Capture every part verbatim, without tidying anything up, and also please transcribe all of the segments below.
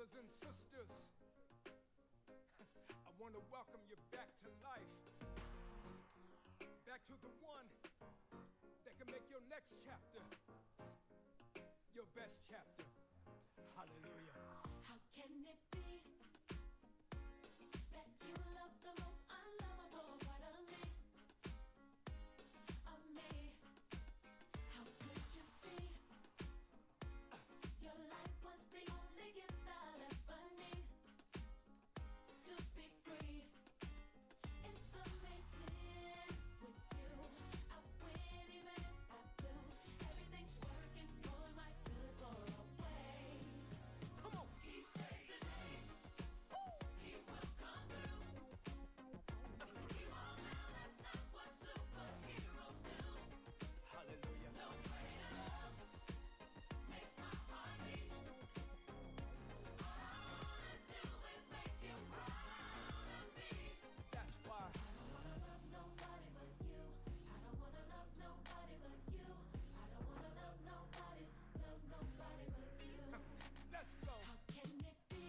brothers and sisters, I want to welcome you back to life, back to the one that can make your next chapter your best chapter. Hallelujah. How can it be that you love the most unlovable part of me, of me? How could you see your life was the only gift I'll ever need to be free? It's amazing with you. I win even if I lose. Everything's working for my good for always. Come on. He saves the day. He will come through. He won't now, that's not what superheroes do. Hallelujah. No greater love makes my heart beat. All I wanna do is make you proud of me. That's why. I don't wanna love nobody but you. I don't wanna love nobody but you. I don't wanna love nobody, love nobody but you. Let's go. How can it be?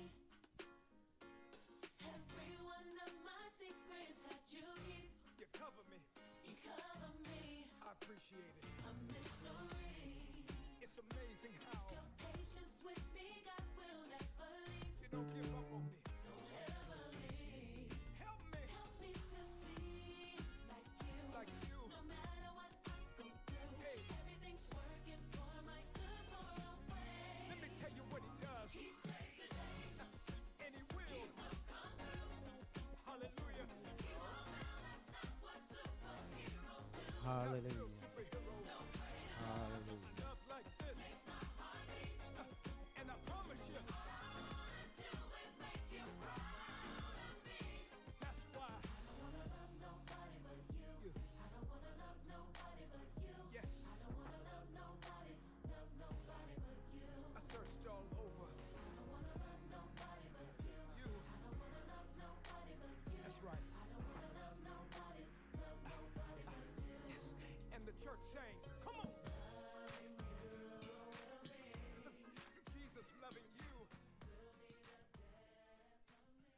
Every one of my secrets that you keep, You cover me. you cover me. I appreciate it. A mystery. It's amazing how Your patience with me, God will never leave. you don't give up on me. So heavily. Help me Help me to see like you. like you. No matter what I go through, Hey. everything's working for my good for always. Let me tell you what he does. He saves the day. And he He will. will come through. Hallelujah. He won't now, that's not what superheroes do. Not real Hallelujah. superheroes. No greater Hallelujah. Love like this. makes my heart beat. And I promise you, All I wanna do is make you proud of me. that's why. I don't wanna love nobody but you. You. I don't wanna love nobody but you. Yes. I don't wanna love nobody, love nobody but you. I searched all over. I don't wanna love nobody but you. You. I don't wanna love nobody but you. That's right. I don't wanna love nobody, love nobody but you. Yes. And the church sang, come on. Loving you will be, Jesus loving you. will be the death of me.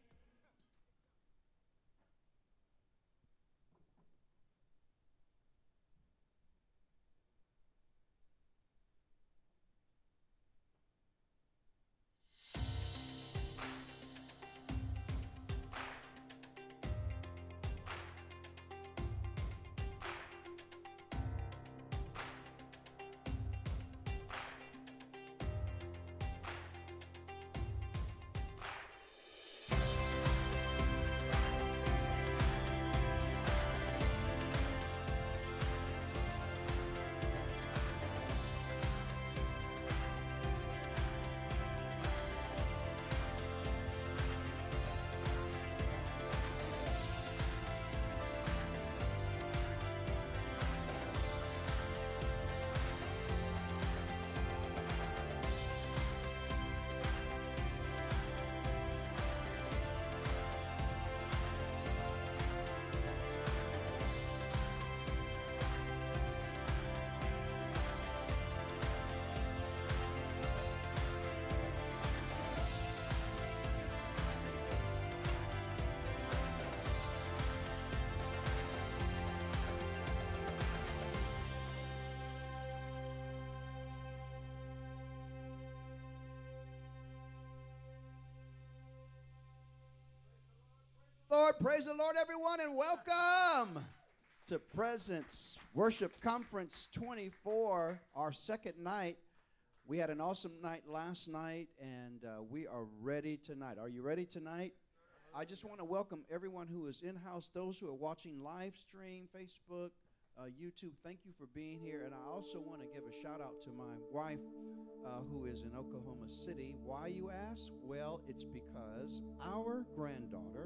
Lord, praise the Lord, everyone, and welcome to Presence Worship Conference twenty-four, our second night. We had an awesome night last night, and uh, we are ready tonight. Are you ready tonight? I just want to welcome everyone who is in-house, those who are watching live stream, Facebook, uh, YouTube. Thank you for being here, and I also want to give a shout-out to my wife, uh, who is in Oklahoma City. Why, you ask? Well, it's because our granddaughter,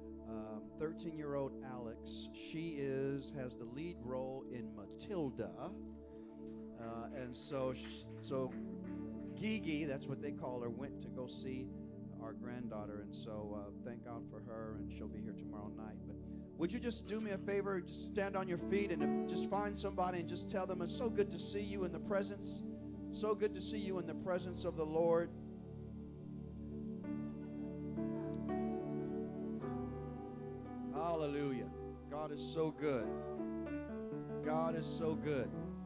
um, thirteen-year-old Alex, she is has the lead role in Matilda, uh, and so sh- so Gigi, that's what they call her, went to go see our granddaughter, and so uh, thank God for her, and she'll be here tomorrow night. But would you just do me a favor, just stand on your feet and just find somebody and just tell them it's so good to see you in the presence, so good to see you in the presence of the Lord. Hallelujah. God is so good. God is so good.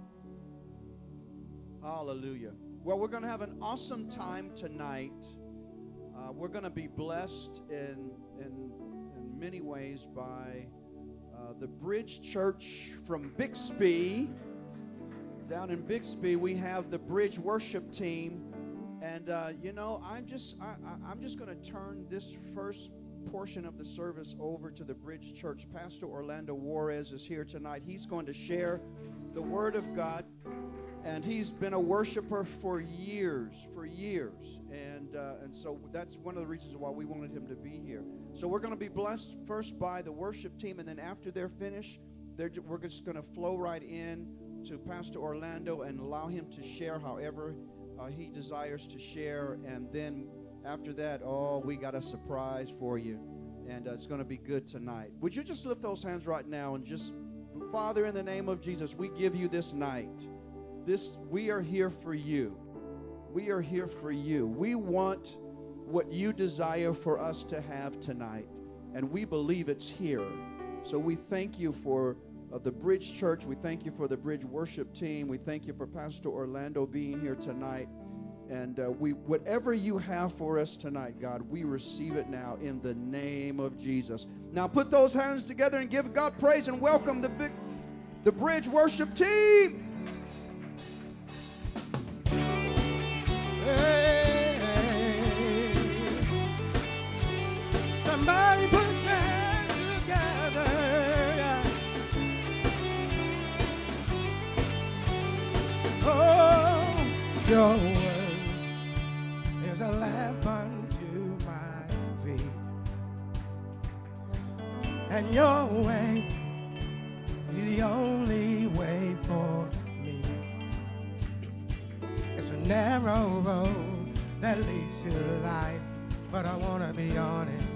Hallelujah. Well, we're going to have an awesome time tonight. Uh, we're going to be blessed in, in, in many ways by uh, the Bridge Church from Bixby. Down in Bixby, we have the Bridge Worship Team. And, uh, you know, I'm just, I, I, I'm just going to turn this first portion of the service over to the Bridge Church. Pastor Orlando Juarez is here tonight. He's going to share the Word of God. And he's been a worshiper for years, for years. And uh, and so that's one of the reasons why we wanted him to be here. So we're going to be blessed first by the worship team, and then after they're finished, they're, we're just going to flow right in to Pastor Orlando and allow him to share however uh, he desires to share. And then after that, oh, we got a surprise for you. And uh, it's going to be good tonight. Would you just lift those hands right now and just, Father, in the name of Jesus, we give you this night. This, we are here for you. We are here for you. We want what you desire for us to have tonight, and we believe it's here. So we thank you for uh, the Bridge Church. We thank you for the Bridge Worship Team. We thank you for Pastor Orlando being here tonight. And uh, we, whatever you have for us tonight, God, we receive it now in the name of Jesus. Now put those hands together and give God praise and welcome the big, the Bridge Worship Team. Somebody put your hands together. Oh, your word is a lamp unto my feet, and your way is the only way for me. It's a narrow road that leads to life, but I want to be on it.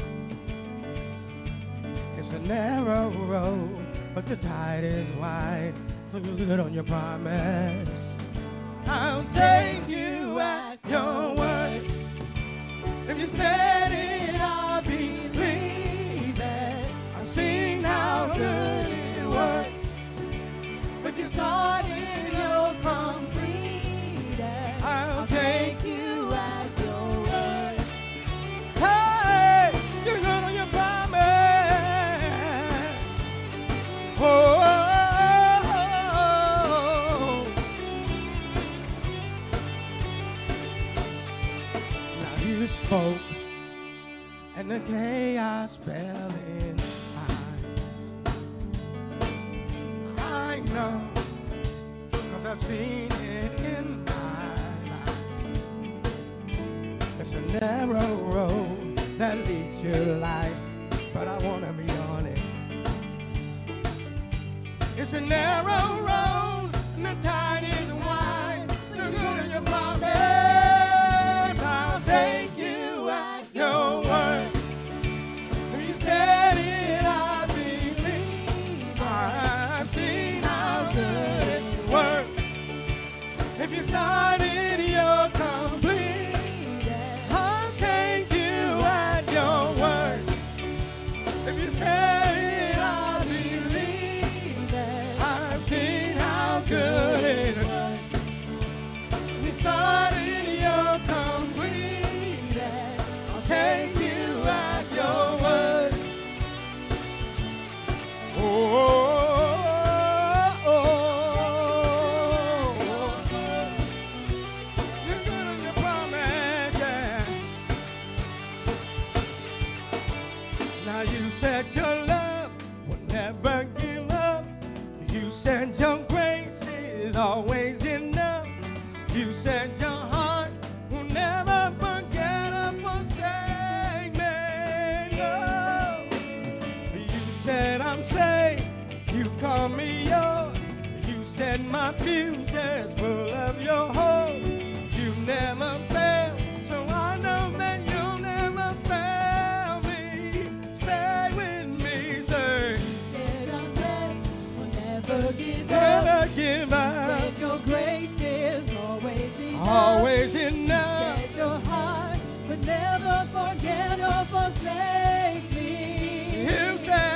It's a narrow road, but the tide is wide. So you're good on your promise. I'll take you at your word. If you said it, I'll believe it. I've seen how good it works. But you started, you'll complete it. I'll take you at your word. Hey, you're good on your promise. Oh, now you spoke, and the chaos fell in time. I know, 'cause I've seen it in my life. It's a narrow road that leads to life, but I want to be on it. It's a narrow road, and the tide is wide. You're good in your promise. I'll take you at your word. If you said it, I believe. I've seen how good it works. If you started, you're complete. I'll take you at your word. If you said it, I believe it. I've seen how good it works. You started, you're complete. I'll take you at your word. Oh, oh, oh, oh. You're good on your promise, yeah. Now you said your love will never give up. You said your grace is always enough. You said your heart will never forget or forsake me. No. You said I'm saved. You call me yours. You said my future's full of your hope. You never fail, so I know that you'll never fail me. Stay with me, say. Said I'm saved, will never give Never up. give up. Said your grace is always enough. Always enough. Said your heart would never forget or forsake me. You said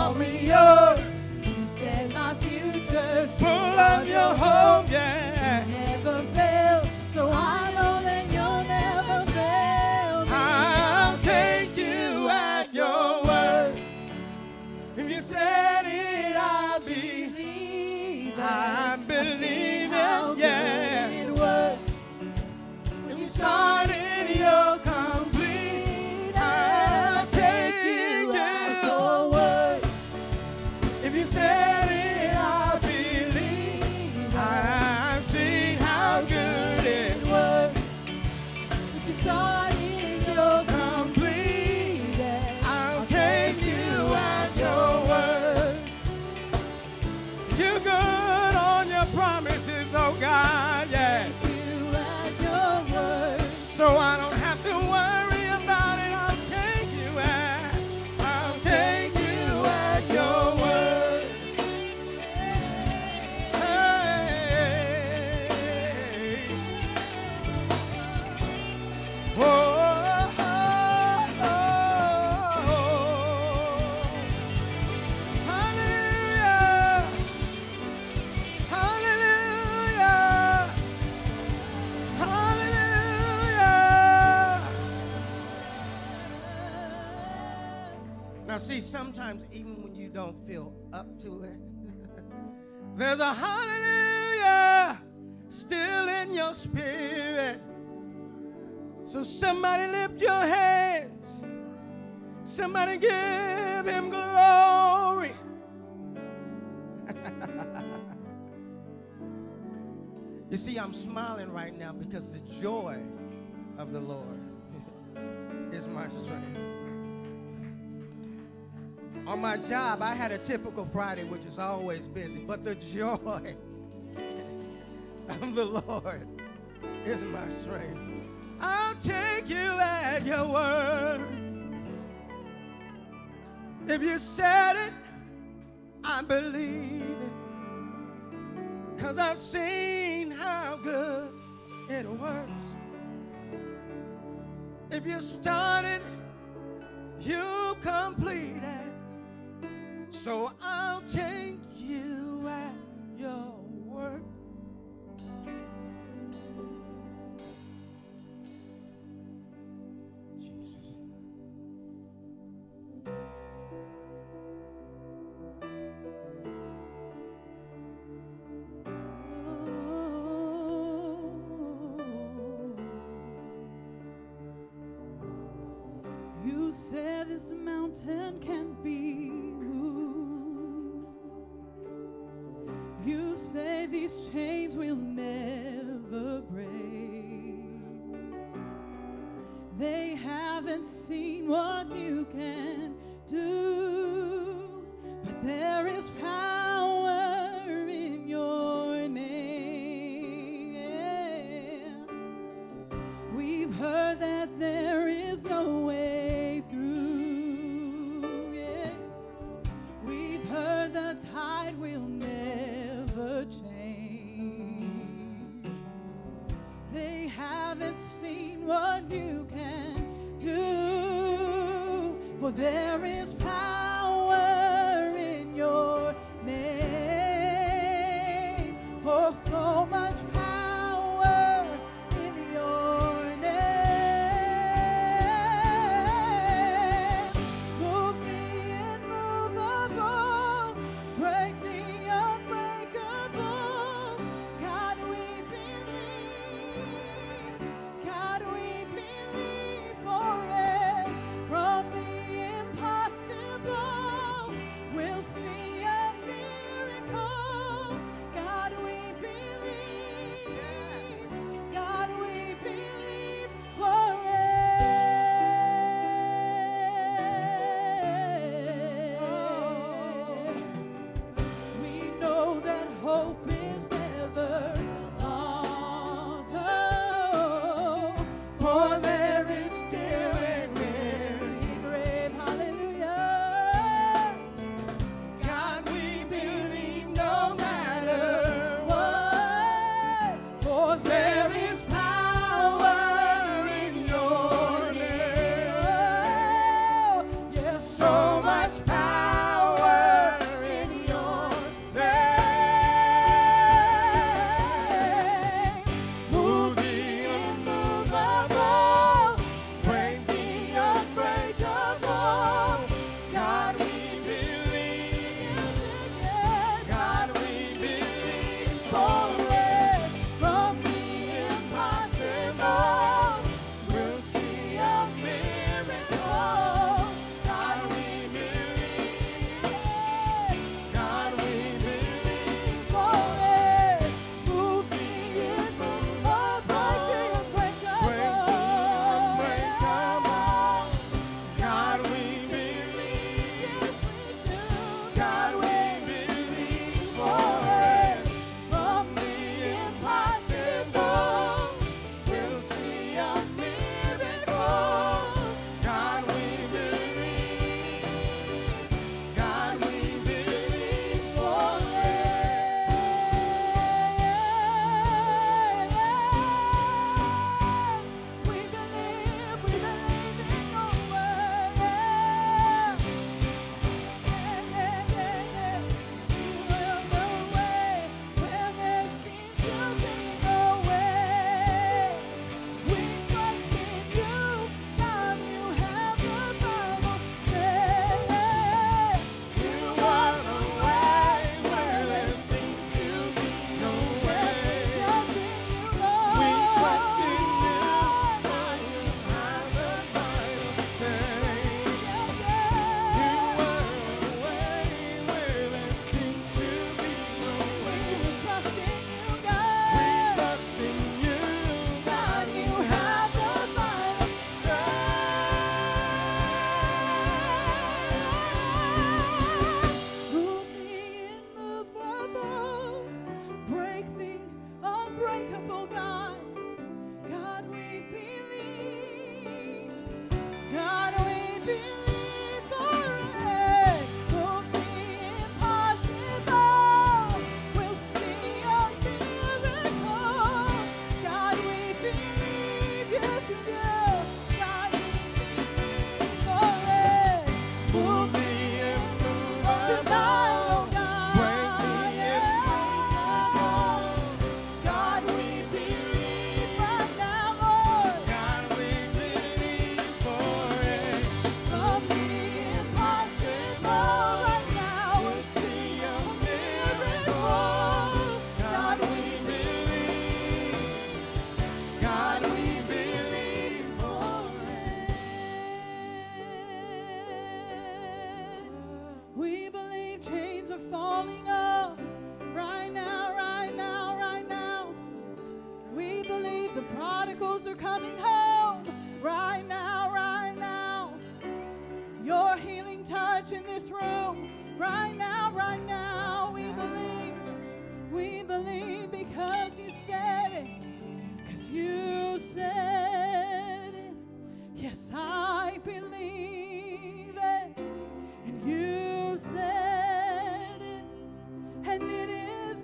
call me yours. You said my future's Full of your hope, yeah. never fail. So I know that you'll never fail me. I'll take you at your word. If you said it, I'll be. believe I it. believe How it, yeah. good it works. If you started, you'll complete. I'll take you at at your word. If you said it, I'll believe. I've seen how good it works. If you started, you'll complete. complete. I'll take you at your word. You're good on your promises, oh God, yeah. You at your word. So I don't have to worry about it. I'll take you at, I'll take you at your word. Hey. Oh, oh, oh, oh. Hallelujah. Hallelujah. Hallelujah. Now, see, sometimes even when you don't feel up to it, there's a hallelujah still in your spirit. So somebody lift your hands. Somebody give him glory. You see, I'm smiling right now because the joy of the Lord is my strength. On my job, I had a typical Friday, which is always busy, but the joy of the Lord is my strength. I'll take you at your word. If you said it, I believe it. 'Cause I've seen how good it works. If you started, you complete it. So I'll take you at your word. Jesus. You said this mountain can't be moved. You say these chains will never break. They haven't seen what you can do, but there is power in your name. We've heard that there is no way through. Yeah. We've heard the tide will never change. They haven't seen what you can do, for there is power in your name. Oh, so much power in your name. Move the immovable, break the unbreakable. God, we believe. God, we believe for it. From the impossible. falling off right now, right now, right now. We believe the prodigals are coming home right now, right now. Your healing touch in this room right now, right now. We believe, we believe because you said it, because you said it. Yes, I believe it, and you said it, and it is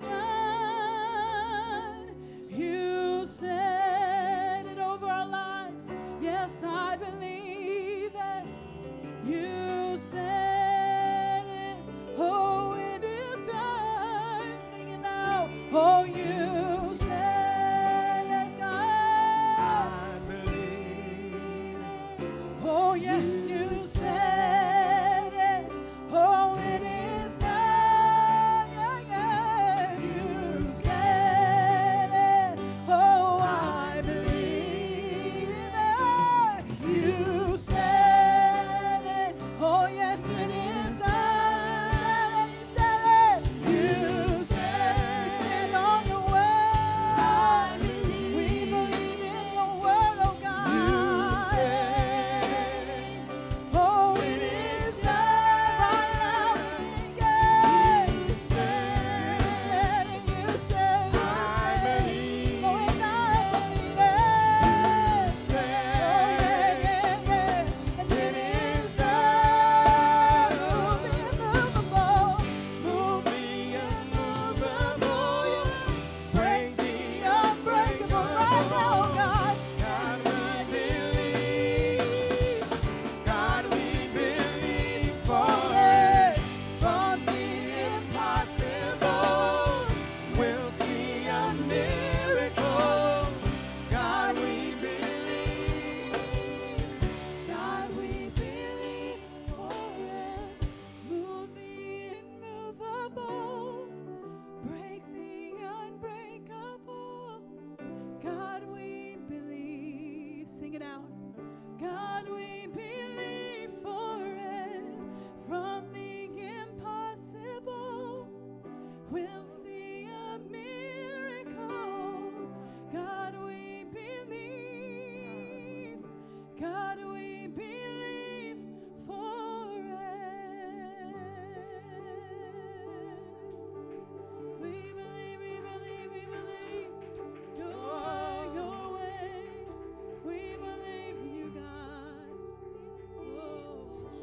done. You said it over our lives. Yes, I believe it. You said it. Oh, it is done. Sing it now. Oh, you said, yes, God. I believe. Oh, yes, you said it. Oh, it is done. Yeah, yeah. You said it. Oh, I believe it. You said it. Oh, yes, it is done. You said it. You said it. We stand on your word. We believe in your word, oh God. Oh, it is done right now. Yeah. You said it. You said it. I believe. Oh, and I believe it. Oh, yeah, yeah, yeah. And it is done. Move the immovable. Move the immovable. Break the unbreakable right now, oh God. God, we believe. God, we believe for it. From the impossible, We'll see a miracle. God, we believe. God, we believe for it. Move the immovable, break the unbreakable. God, we believe. Sing it out. God, we believe for it. From the impossible, we'll see a miracle. God, we believe. God, we believe for it. We believe, we believe, we believe. Your way, your way. We believe in you, God. Oh.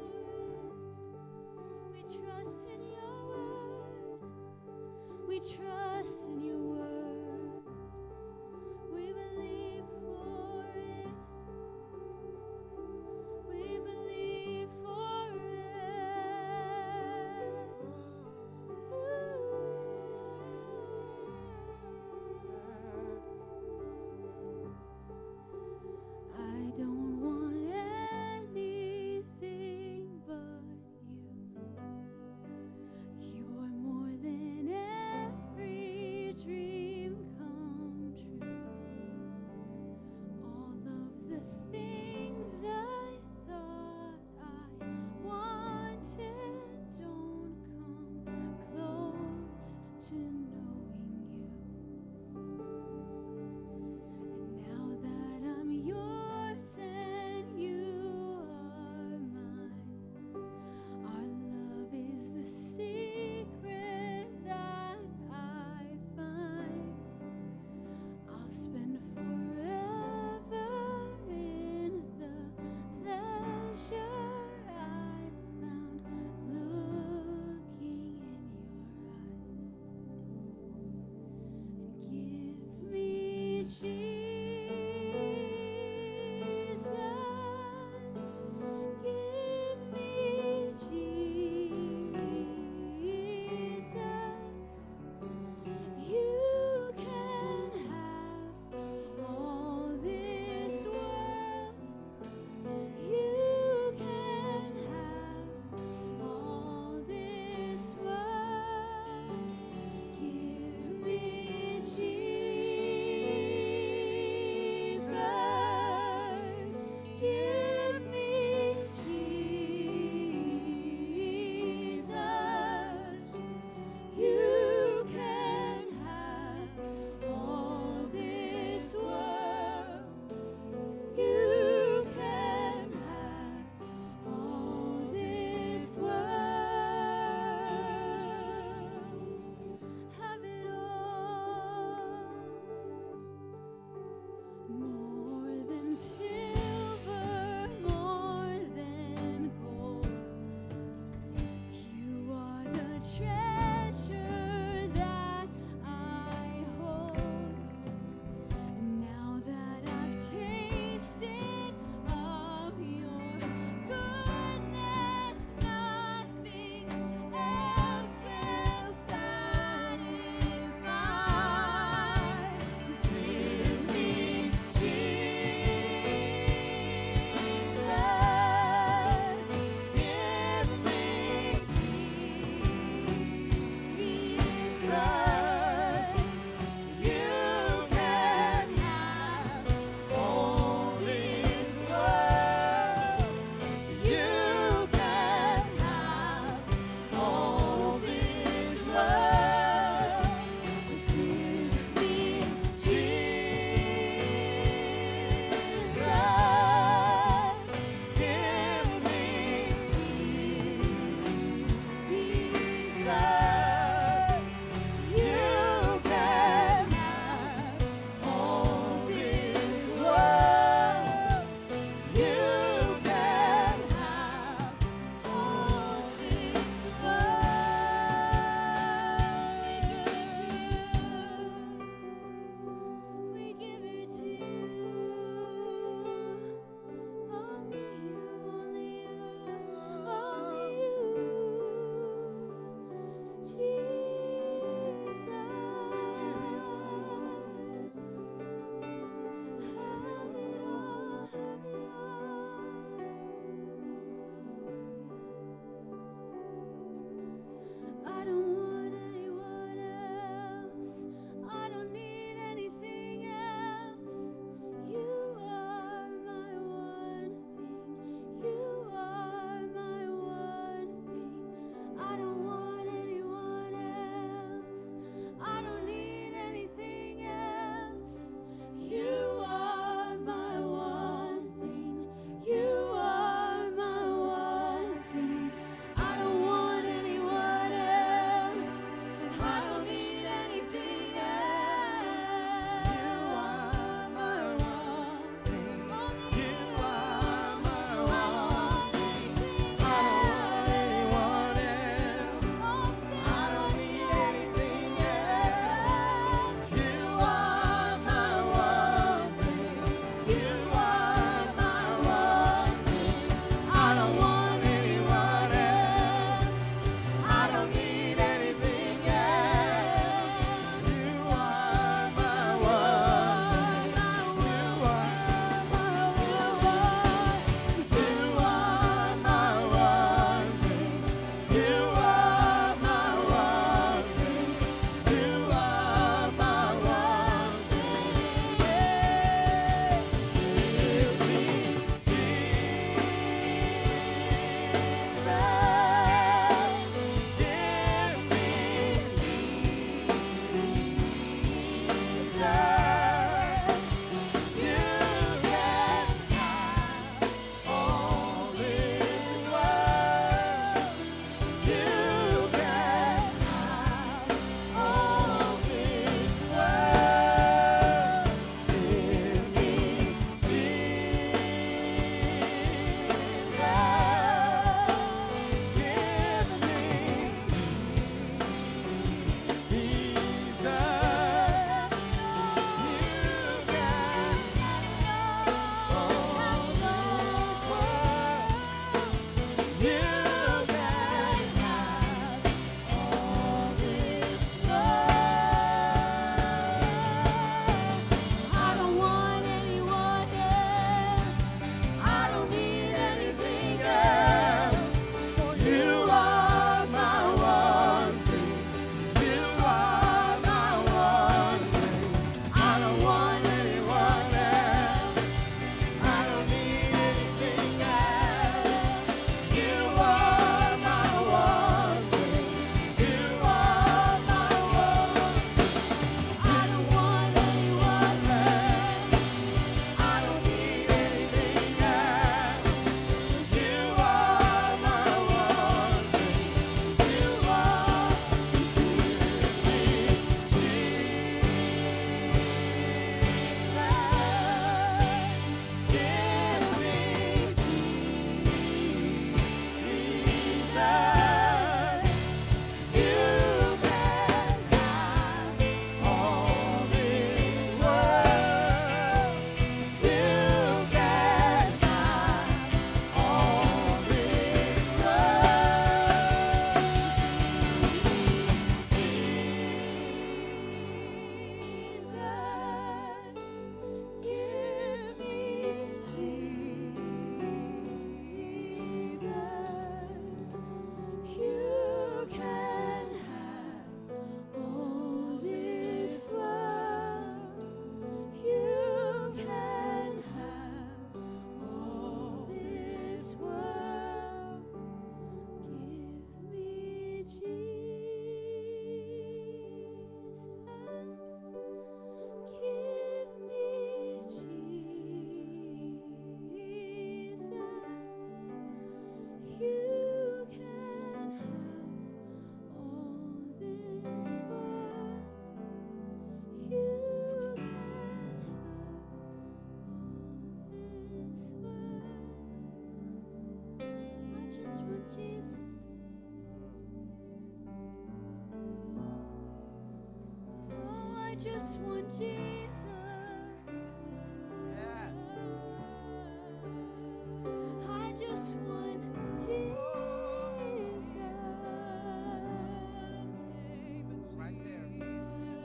We trust in your word. We trust in your word. We believe for it. We believe for it. I don't want anything but you. You're more than everything.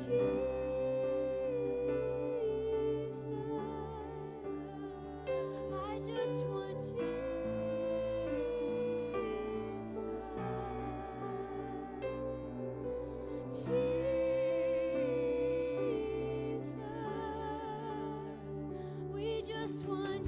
I just want Jesus. Jesus. We just want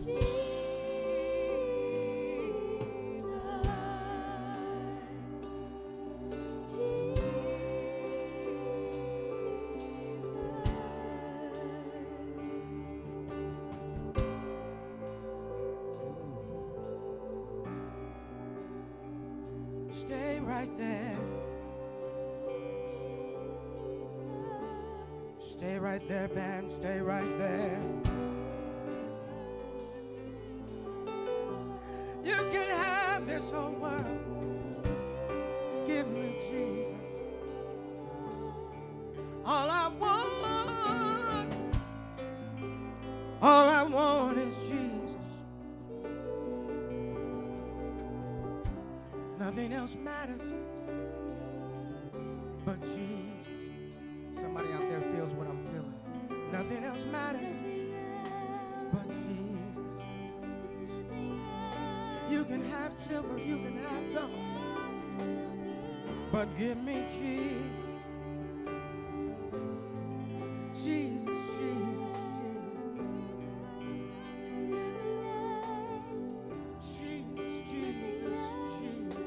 Stay right there. Stay right there, band. Stay right there. You can have this whole world. Give me Jesus. All I want, all I want is Jesus. Nothing else matters but Jesus. Somebody out there feels what I'm feeling. Nothing else matters but Jesus. You can have silver, you can have gold, but give me Jesus. Jesus, Jesus, Jesus. Jesus, Jesus,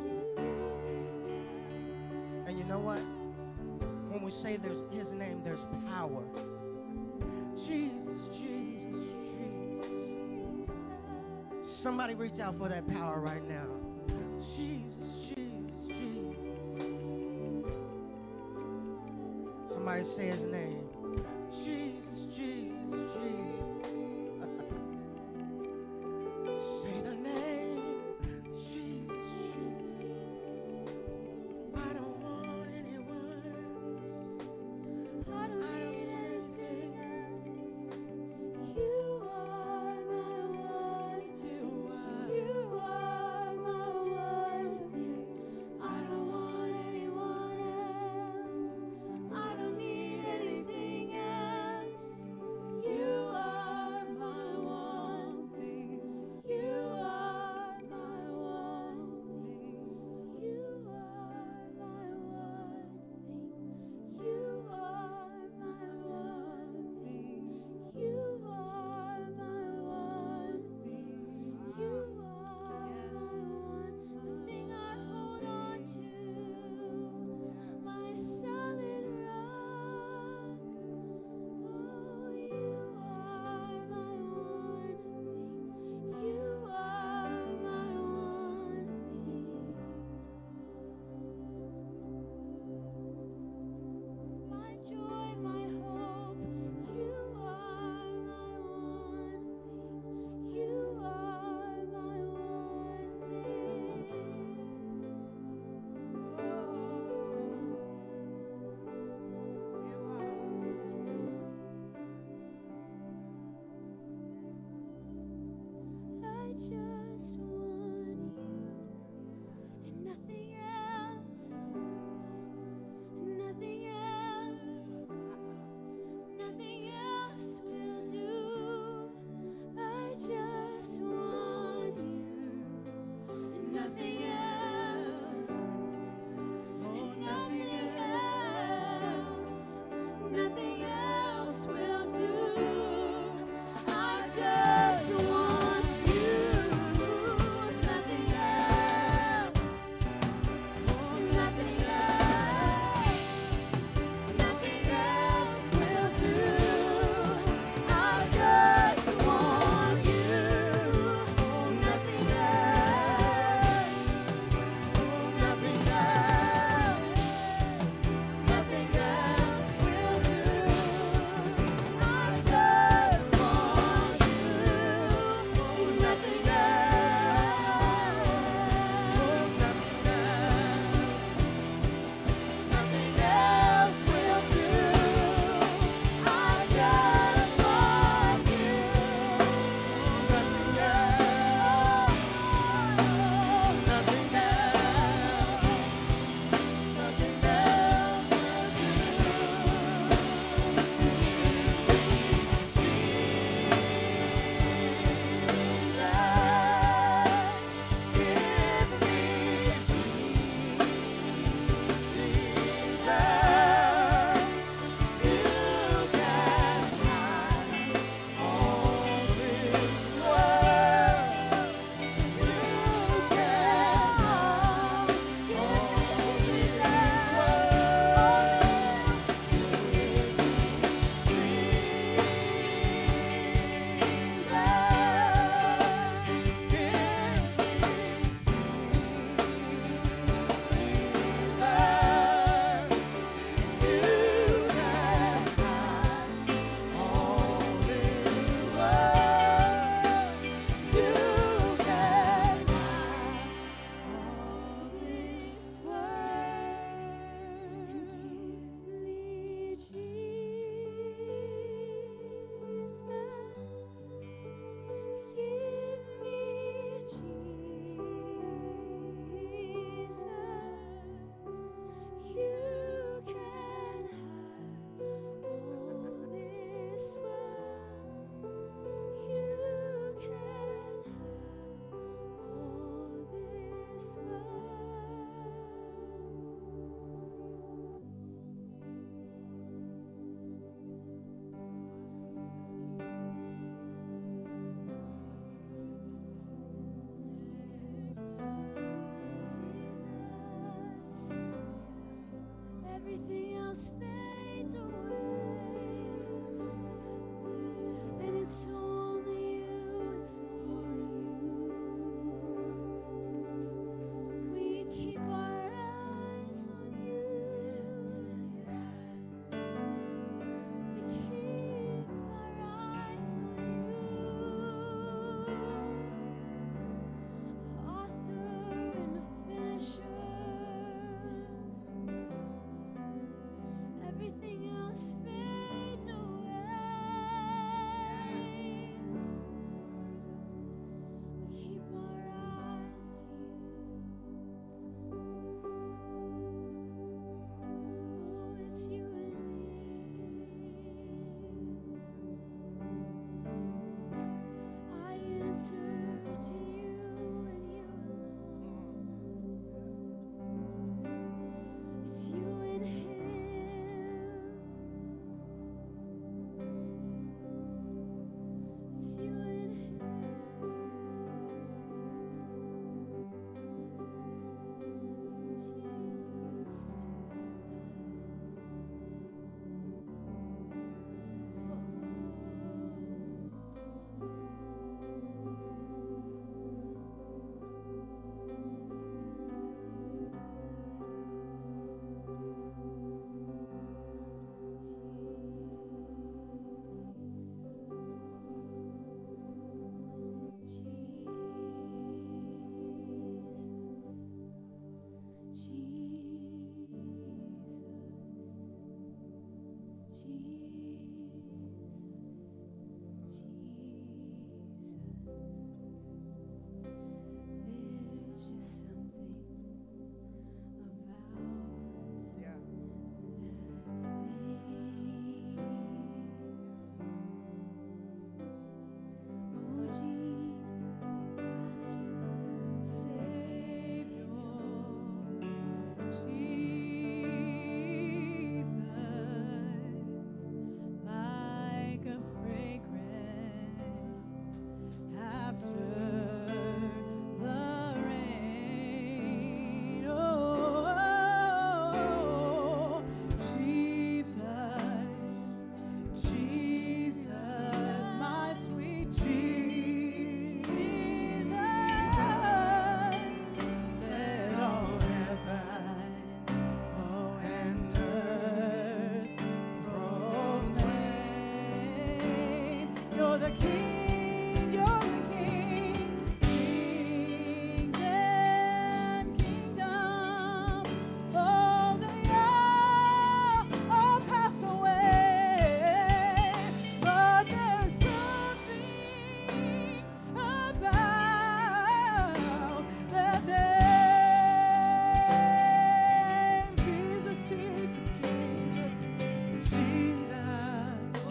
Jesus. And you know what? When we say there's his name, there's power. Jesus, Jesus, Jesus. Somebody reach out for that power right now. Jesus, Jesus, Jesus. Somebody say his name. Jesus, Jesus, Jesus. Say the name. Jesus, Jesus. I don't want anyone else. I don't I don't need need anything anything. else. You are my one. You are. You are my one thing. I don't want anyone else. I don't need anything You're the King, you're the King, kings and kingdoms. Oh, they all, all pass away, but there's something about that name, Jesus, Jesus, Jesus. Jesus, Oh,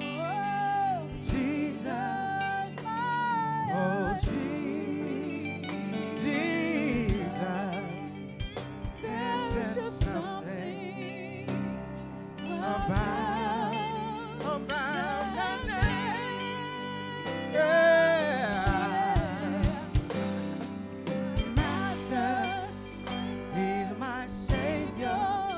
Jesus, my oh Jesus, Jesus. There's just something about about that name, yeah. Master, He's my Savior.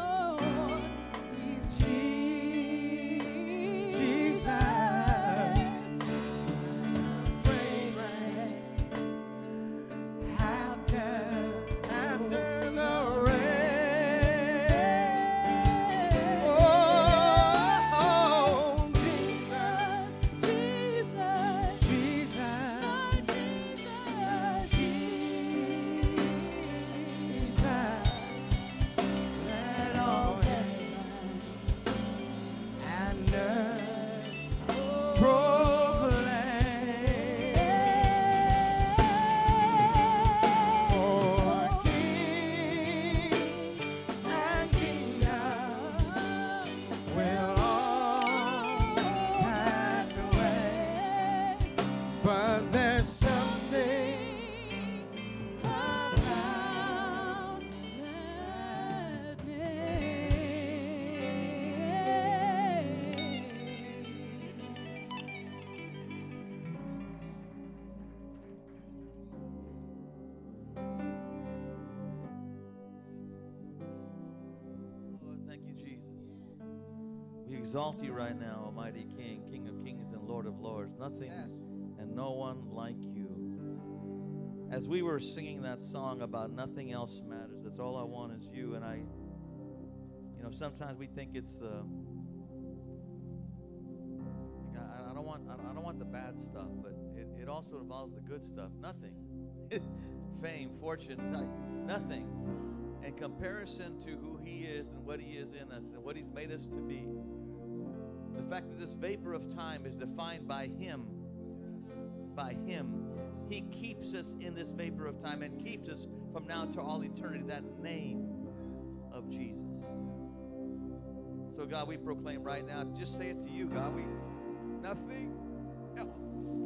After the rain, oh, Jesus, Jesus, Jesus, let all heaven and earth proclaim. For kings and kingdoms will all pass away, but there's something about that Lord, thank you, Jesus. We exalt you right now, Almighty King, King of kings and Lord of lords. Nothing and no one like you. As we were singing that song about nothing else matters, that's all I want is you. And I, you know, sometimes we think it's the, like, I, I don't want, I I don't want the bad stuff, but it, it also involves the good stuff. Nothing, fame, fortune, type, nothing, in comparison to who He is and what He is in us and what He's made us to be. The fact that this vapor of time is defined by Him, by Him. He keeps us in this vapor of time and keeps us from now to all eternity. That name of Jesus. So God, we proclaim right now, just say it to you, God, we, nothing else.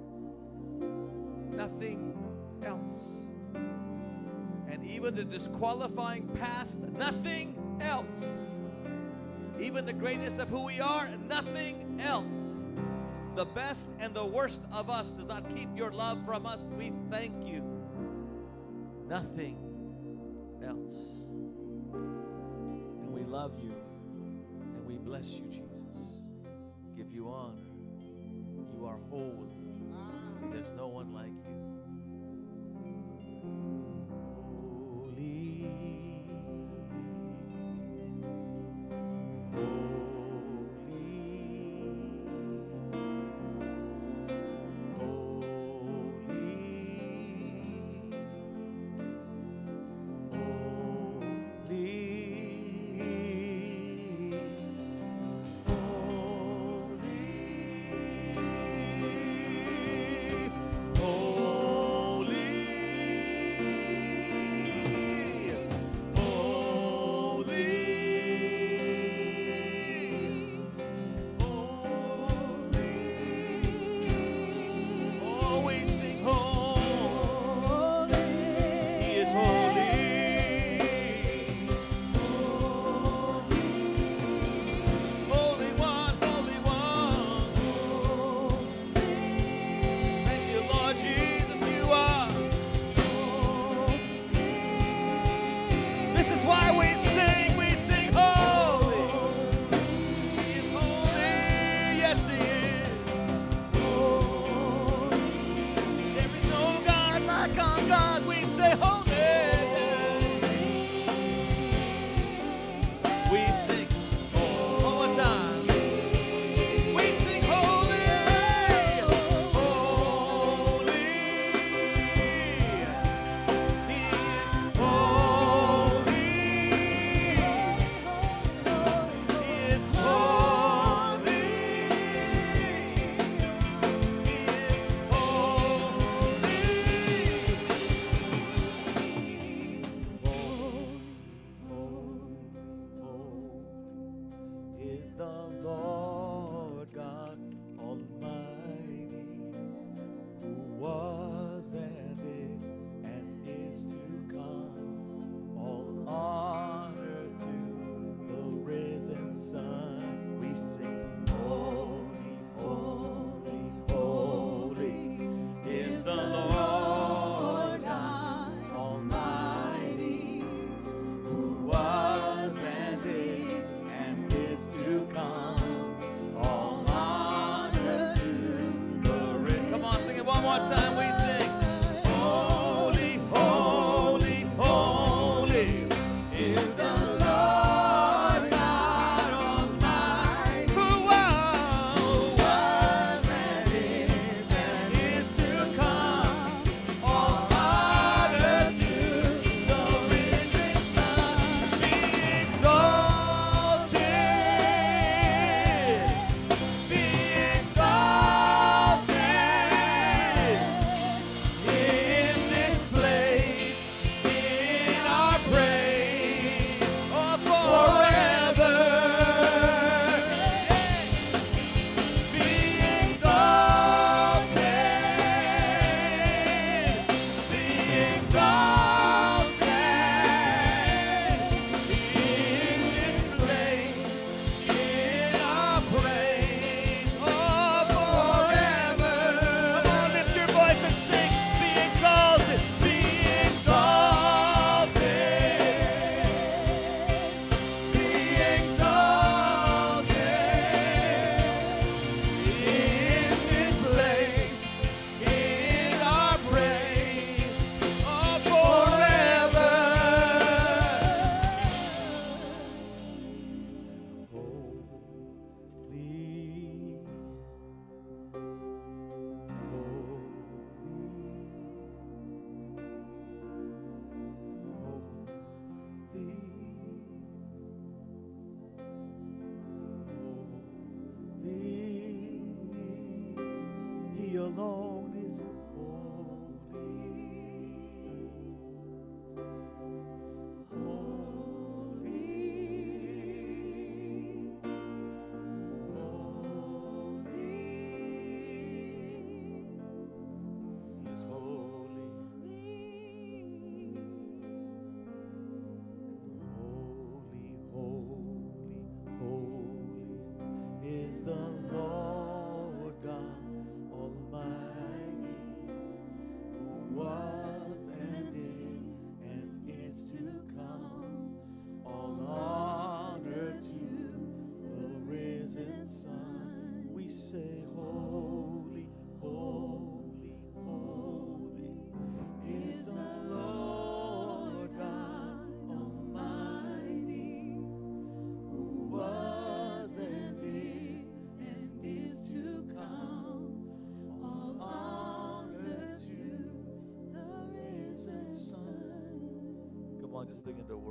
Nothing else. And even the disqualifying past, nothing else. Even the greatness of who we are, nothing else. The best and the worst of us does not keep your love from us. We thank you. Nothing else. And we love you. And we bless you, Jesus. Give you honor. You are holy. There's no one like you. Holy. Holy, holy,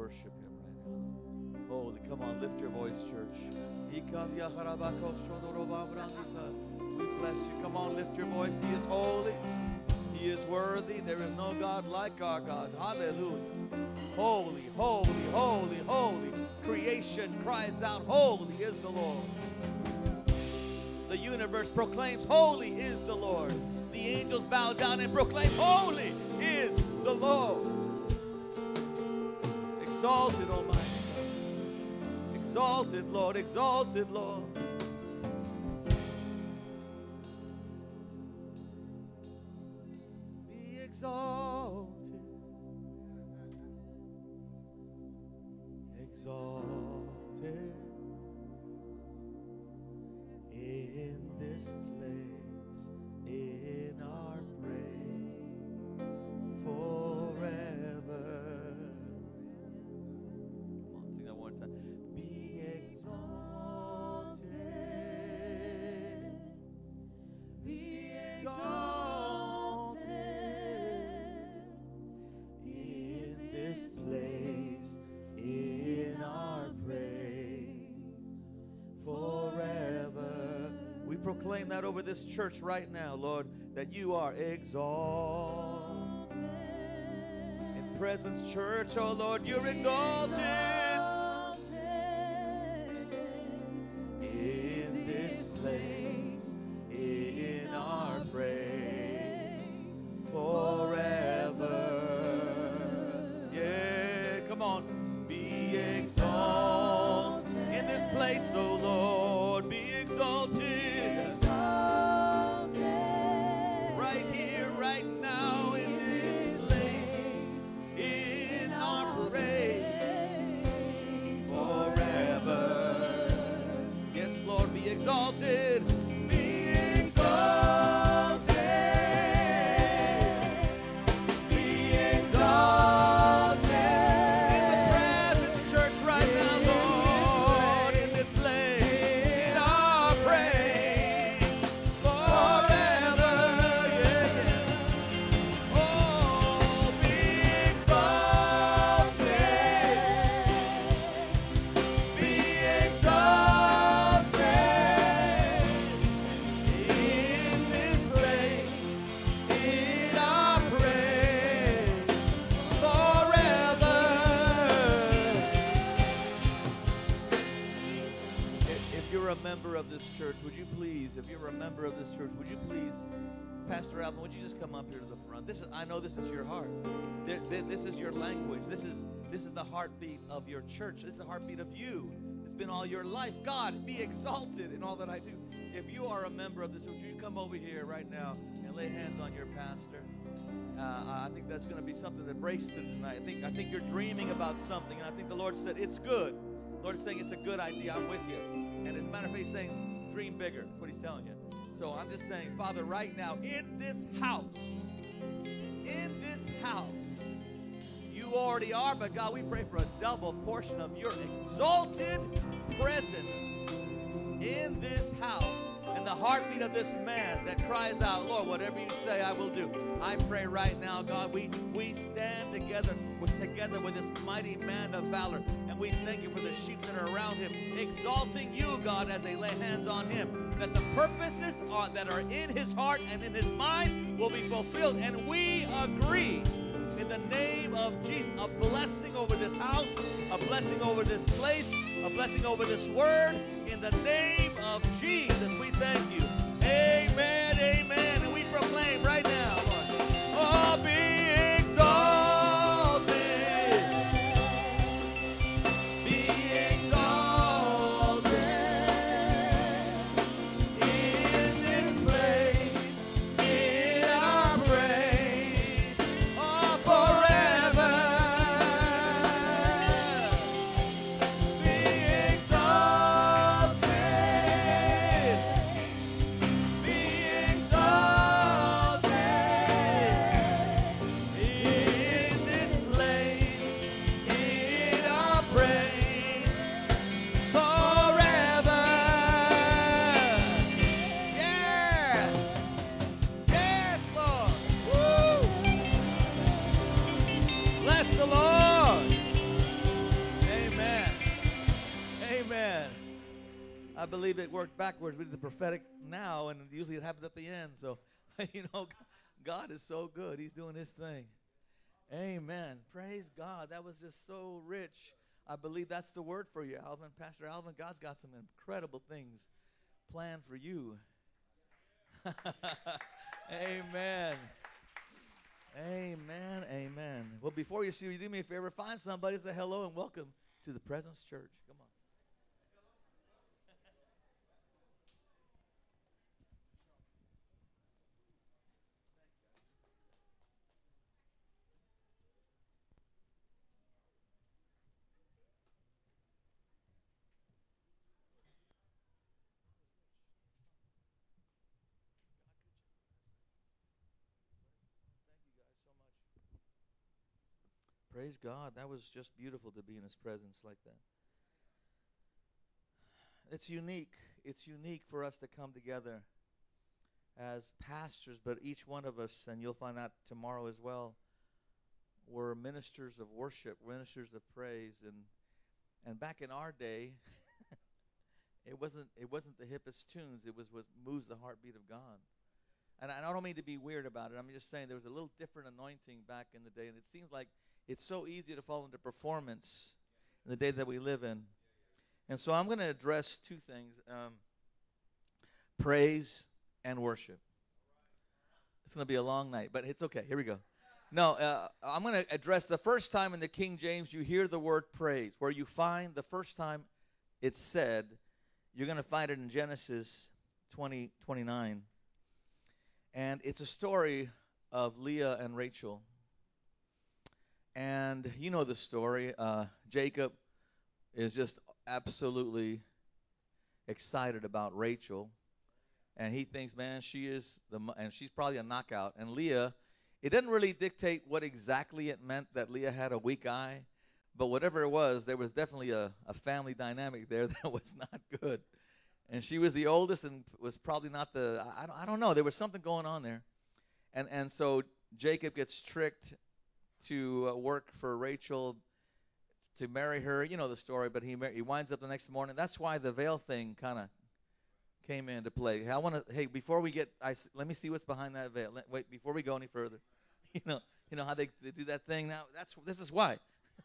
worship Him right now. Holy, come on, lift your voice, church. We bless you. Come on, lift your voice. He is holy. He is worthy. There is no God like our God. Hallelujah. Holy, holy, holy, holy. Creation cries out, holy is the Lord. The universe proclaims, holy is the Lord. The angels bow down and proclaim, holy is the Lord. Exalted, Almighty God. Exalted, Lord. Exalted, Lord. Be exalted. Exalted in this place, in our praise forever. Come on, sing that one time. Be exalted. Be exalted in this place, in our praise forever. We proclaim that over this church right now, Lord, that you are exalted. In Presence Church, oh Lord, you're exalted. In this place, in our praise forever. Yeah, come on. Be exalted in this place, oh Lord. Be exalted. Right here, right now, in this place, in our praise forever. Yes, Lord, be exalted. Be exalted. Be exalted. In the presence, church, right now, Lord, in this place, in our praise forever. Yeah, yeah. Oh, be exalted. Be exalted in this place, in our praise forever. If, if you're a member of this church, would you please, if you're a member of this church, would you please, Pastor Alvin, would you just come up here to the front? This is, I know this is your heart. Th- th- This is your language. This is this is the heartbeat of your church. This is the heartbeat of you. It's been all your life. God, be exalted in all that I do. If you are a member of this church, would you come over here right now and lay hands on your pastor? Uh, I think that's going to be something that breaks through tonight. I think I think you're dreaming about something, and I think the Lord said it's good. The Lord is saying it's a good idea. I'm with you. And as a matter of fact, He's saying dream bigger. That's what He's telling you. So I'm just saying, Father, right now in this house, in this house, you already are, but God, we pray for a double portion of your exalted presence in this house. And the heartbeat of this man that cries out, Lord, whatever you say, I will do. I pray right now, God, we, we stand together with, together with this mighty man of valor. And we thank you for the sheep that are around him, exalting you, God, as they lay hands on him. That the purposes are, that are in his heart and in his mind will be fulfilled. And we agree in the name of Jesus, a blessing over this house, a blessing over this place, a blessing over this word. In the name of Jesus, we thank you. Amen, amen. And we proclaim right now, Lord, oh, be exalted. Be exalted in this place, in our praise, oh, forever. Be exalted. Amen. I believe it worked backwards. We did the prophetic now, and usually it happens at the end. So, you know, God is so good. He's doing his thing. Amen. Praise God. That was just so rich. I believe that's the word for you, Alvin. Pastor Alvin, God's got some incredible things planned for you. Amen. Amen. Amen. Well, before you see, you do me a favor, find somebody, say hello and welcome to the Presence Church. Come on. Praise God. That was just beautiful to be in his presence like that. It's unique. It's unique for us to come together as pastors, but each one of us, and you'll find out tomorrow as well, were ministers of worship, ministers of praise. And and back in our day, it wasn't it wasn't the hippest tunes. It was what moves the heartbeat of God. And I don't mean to be weird about it. I'm just saying there was a little different anointing back in the day, and it seems like it's so easy to fall into performance in the day that we live in. And so I'm going to address two things, um, praise and worship. It's going to be a long night, but it's okay. Here we go. No, uh, I'm going to address the first time in the King James you hear the word praise, where you find the first time it's said. You're going to find it in Genesis twenty, twenty-nine. And it's a story of Leah and Rachel. And you know the story. Uh, Jacob is just absolutely excited about Rachel. And he thinks, man, she is the, and she's probably a knockout. And Leah, it didn't really dictate what exactly it meant that Leah had a weak eye. But whatever it was, there was definitely a, a family dynamic there that was not good. And she was the oldest and was probably not the, I, I, don't, I don't know. There was something going on there. And and so Jacob gets tricked to uh, work for Rachel to marry her. You know the story, but he he winds up the next morning. That's why the veil thing kind of came into play. I want to hey before we get I let me see what's behind that veil. Let, wait before we go any further. You know you know how they, they do that thing now. That's this is why.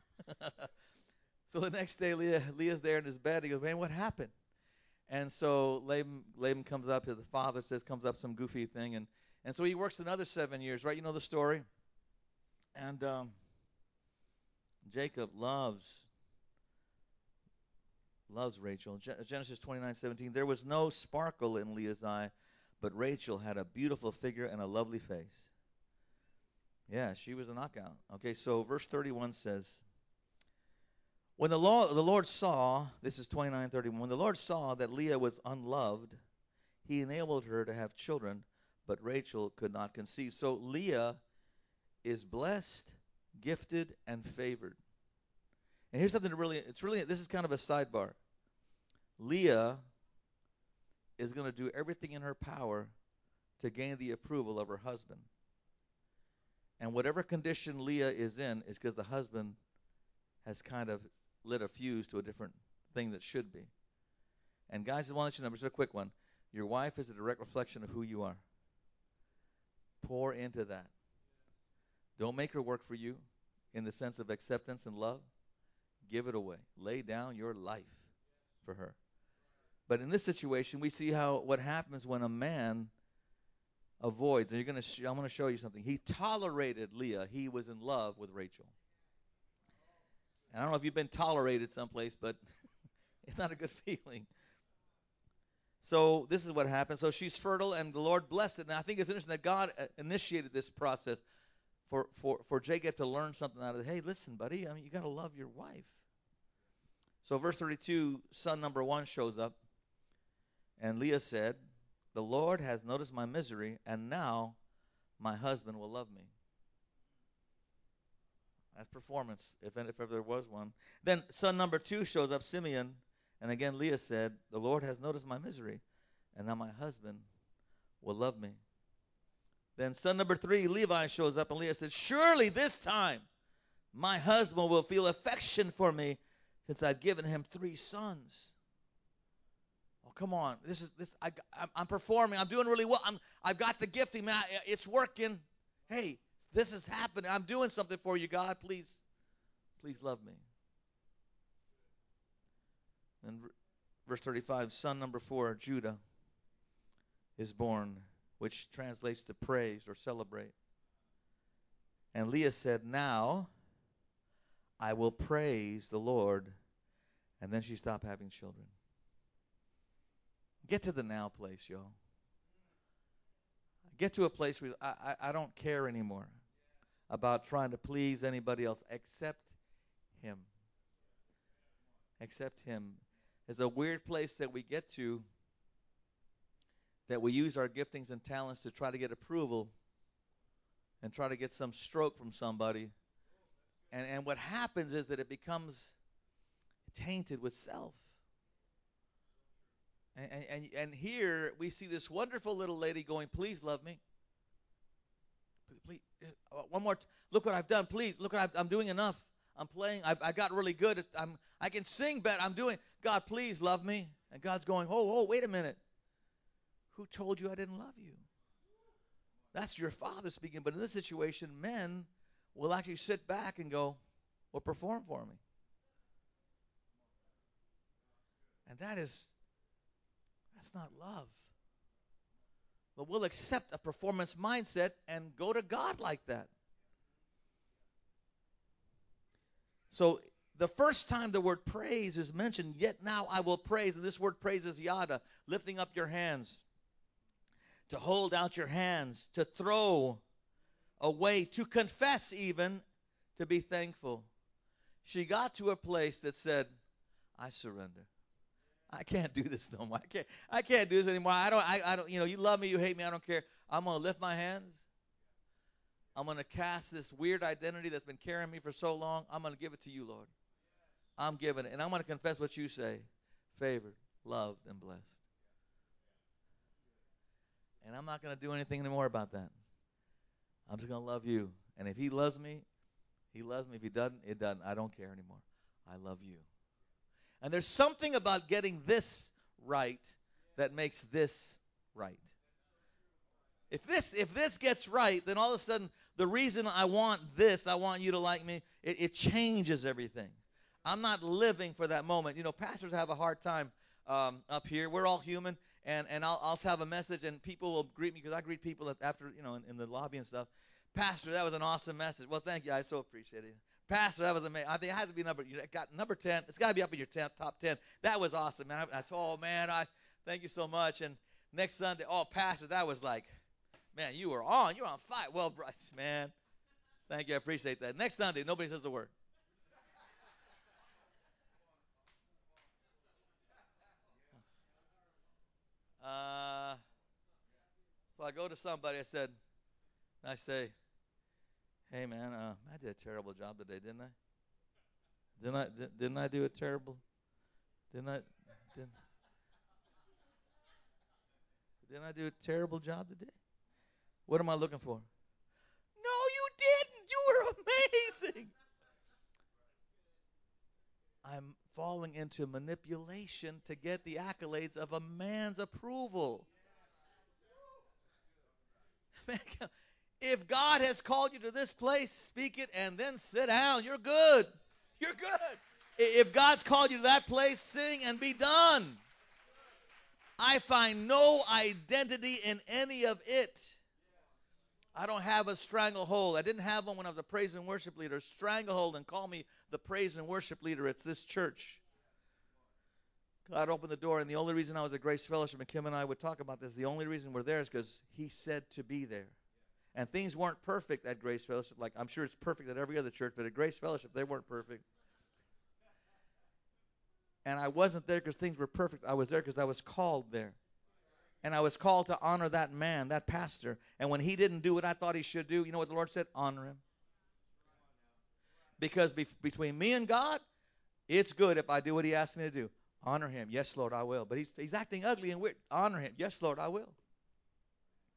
So the next day Leah Leah's there in his bed. He goes, man, what happened? And so Laban Laban comes up to the father says comes up some goofy thing and. And so he works another seven years, right? You know the story. And um, Jacob loves loves Rachel. Genesis twenty-nine seventeen. There was no sparkle in Leah's eye, but Rachel had a beautiful figure and a lovely face. Yeah, she was a knockout. Okay, so verse thirty-one says, when the Lord, the Lord saw, this is twenty-nine thirty-one, when the Lord saw that Leah was unloved, he enabled her to have children, but Rachel could not conceive. So Leah is blessed, gifted, and favored. And here's something to really, it's really, this is kind of a sidebar. Leah is going to do everything in her power to gain the approval of her husband. And whatever condition Leah is in is because the husband has kind of lit a fuse to a different thing that should be. And guys, I want to let you know, just a quick one. Your wife is a direct reflection of who you are. Pour into that. Don't make her work for you in the sense of acceptance and love. Give it away. Lay down your life for her. But in this situation, we see how what happens when a man avoids. And you're going to sh- I'm going to show you something. He tolerated Leah. He was in love with Rachel. And I don't know if you've been tolerated someplace, but it's not a good feeling. So this is what happened. So she's fertile, and the Lord blessed it. And I think it's interesting that God initiated this process for, for, for Jacob to learn something out of it. Hey, listen, buddy, I mean, you got to love your wife. So verse thirty-two, son number one shows up. And Leah said, the Lord has noticed my misery, and now my husband will love me. That's performance, if, if ever there was one. Then son number two shows up, Simeon. And again, Leah said, the Lord has noticed my misery, and now my husband will love me. Then son number three, Levi, shows up, and Leah said, surely this time my husband will feel affection for me since I've given him three sons. Oh, come on. This is this. I, I'm, I'm performing. I'm doing really well. I'm. I've got the gifting, man. I, it's working. Hey, this is happening. I'm doing something for you, God. Please, please love me. And verse thirty-five, son number four, Judah, is born, which translates to praise or celebrate. And Leah said, now I will praise the Lord. And then she stopped having children. Get to the now place, y'all. Get to a place where I, I, I don't care anymore about trying to please anybody else except him. Except him. There's a weird place that we get to that we use our giftings and talents to try to get approval and try to get some stroke from somebody. And, and what happens is that it becomes tainted with self. And, and, and here we see this wonderful little lady going, please love me. Please, uh, one more. T- look what I've done. Please, look what I've, I'm doing enough. I'm playing. I, I got really good. At, I'm, I can sing better. I'm doing. God, please love me. And God's going, oh, oh, wait a minute. Who told you I didn't love you? That's your Father speaking. But in this situation, men will actually sit back and go, well, perform for me. And that is, that's not love. But we'll accept a performance mindset and go to God like that. So the first time the word praise is mentioned, yet now I will praise. And this word praise is yada, lifting up your hands, to hold out your hands, to throw away, to confess even, to be thankful. She got to a place that said, I surrender. I can't do this no more. I can't, I can't do this anymore. I don't, I, I don't, you know, you love me, you hate me, I don't care. I'm going to lift my hands. I'm going to cast this weird identity that's been carrying me for so long. I'm going to give it to you, Lord. I'm giving it. And I'm going to confess what you say. Favored, loved, and blessed. And I'm not going to do anything anymore about that. I'm just going to love you. And if he loves me, he loves me. If he doesn't, it doesn't. I don't care anymore. I love you. And there's something about getting this right that makes this right. If this if this gets right, then all of a sudden, the reason I want this, I want you to like me, it, it changes everything. I'm not living for that moment. You know, pastors have a hard time um, up here. We're all human, and, and I'll, I'll have a message, and people will greet me, because I greet people after, you know, in, in the lobby and stuff. Pastor, that was an awesome message. Well, thank you. I so appreciate it. Pastor, that was amazing. I think it has to be number, you got number ten. It's got to be up in your ten, top ten. That was awesome, man. I, I said, oh, man, I thank you so much. And next Sunday, oh, Pastor, that was like, man, you were on. You were on fire. Well, Bryce, man, thank you. I appreciate that. Next Sunday, nobody says the word. Uh, so I go to somebody. I said, I say, hey, man, uh, I did a terrible job today, didn't I? Didn't I? Di- didn't I do a terrible? Didn't I? Didn't, didn't I do a terrible job today? What am I looking for? No, you didn't. You were amazing. I'm falling into manipulation to get the accolades of a man's approval. Man, if God has called you to this place, speak it and then sit down. You're good. You're good. If God's called you to that place, sing and be done. I find no identity in any of it. I don't have a stranglehold. I didn't have one when I was a praise and worship leader. Stranglehold and call me the praise and worship leader. It's this church. God opened the door, and the only reason I was at Grace Fellowship, and Kim and I would talk about this, the only reason we're there is because he said to be there. And things weren't perfect at Grace Fellowship. Like, I'm sure it's perfect at every other church, but at Grace Fellowship, they weren't perfect. And I wasn't there because things were perfect. I was there because I was called there. And I was called to honor that man, that pastor. And when he didn't do what I thought he should do, you know what the Lord said? Honor him. Because be- between me and God, it's good if I do what he asked me to do. Honor him. Yes, Lord, I will. But he's, he's acting ugly and weird. Honor him. Yes, Lord, I will.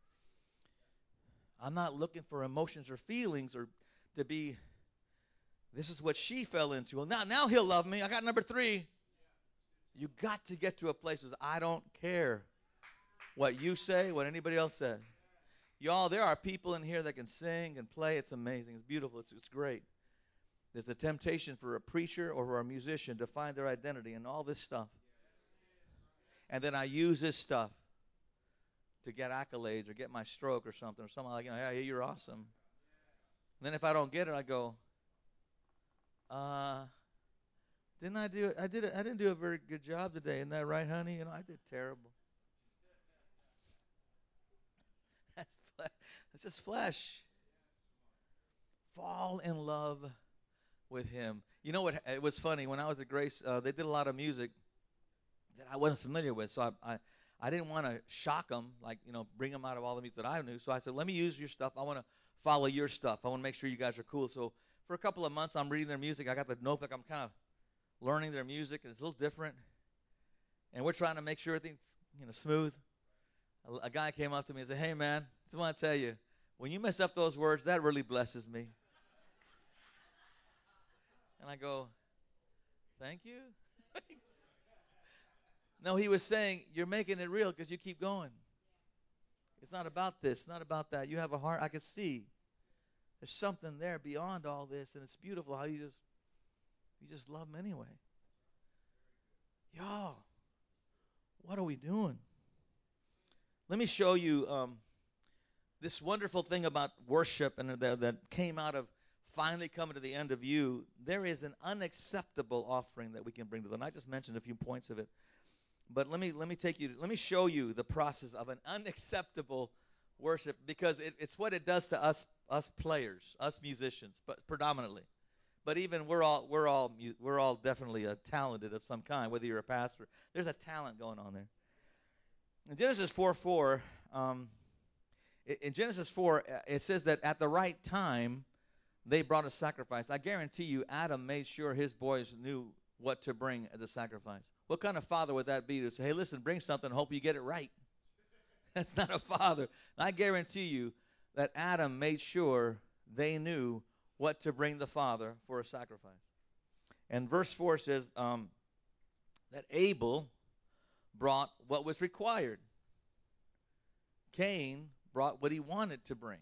I'm not looking for emotions or feelings or to be This is what she fell into. Well, now, now he'll love me. I got number three. You got to get to a place where I don't care what you say, what anybody else says. Y'all, there are people in here that can sing and play. It's amazing. It's beautiful. It's, it's great. There's a temptation for a preacher or for a musician to find their identity in all this stuff. And then I use this stuff to get accolades or get my stroke or something, or something like, you know, yeah, you're awesome. And then if I don't get it, I go, uh, didn't I do it? I did it. I didn't do a very good job today. Isn't that right, honey? You know, I did terrible. That's flesh. That's just flesh. Fall in love with Him. You know what? It was funny when I was at Grace. Uh, they did a lot of music that I wasn't familiar with, so I, I, I didn't want to shock them, like you know, bring them out of all the music that I knew. So I said, let me use your stuff. I want to follow your stuff. I want to make sure you guys are cool. So for a couple of months, I'm reading their music. I got the notebook. I'm kind of learning their music, and it's a little different. And we're trying to make sure everything's you know smooth. A, a guy came up to me and said, "Hey man, just want to tell you, when you mess up those words, that really blesses me." And I go, "Thank you." No, he was saying, "You're making it real because you keep going. It's not about this, it's not about that. You have a heart. I can see there's something there beyond all this, and it's beautiful how you just you just love him anyway." Y'all, what are we doing? Let me show you um, this wonderful thing about worship and that, that came out of finally coming to the end of you. There is an unacceptable offering that we can bring to them. I just mentioned a few points of it, but let me let me take you. Let me show you the process of an unacceptable worship because it, it's what it does to us us players, us musicians, but predominantly. But even we're all we're all we're all definitely uh, talented of some kind. Whether you're a pastor, there's a talent going on there. In Genesis four four, um, in Genesis four, uh, it says that at the right time they brought a sacrifice. I guarantee you, Adam made sure his boys knew what to bring as a sacrifice. What kind of father would that be to say, "Hey, listen, bring something, hope you get it right"? That's not a father. I guarantee you that Adam made sure they knew what to bring the father for a sacrifice. And verse four says um, that Abel brought what was required. Cain brought what he wanted to bring.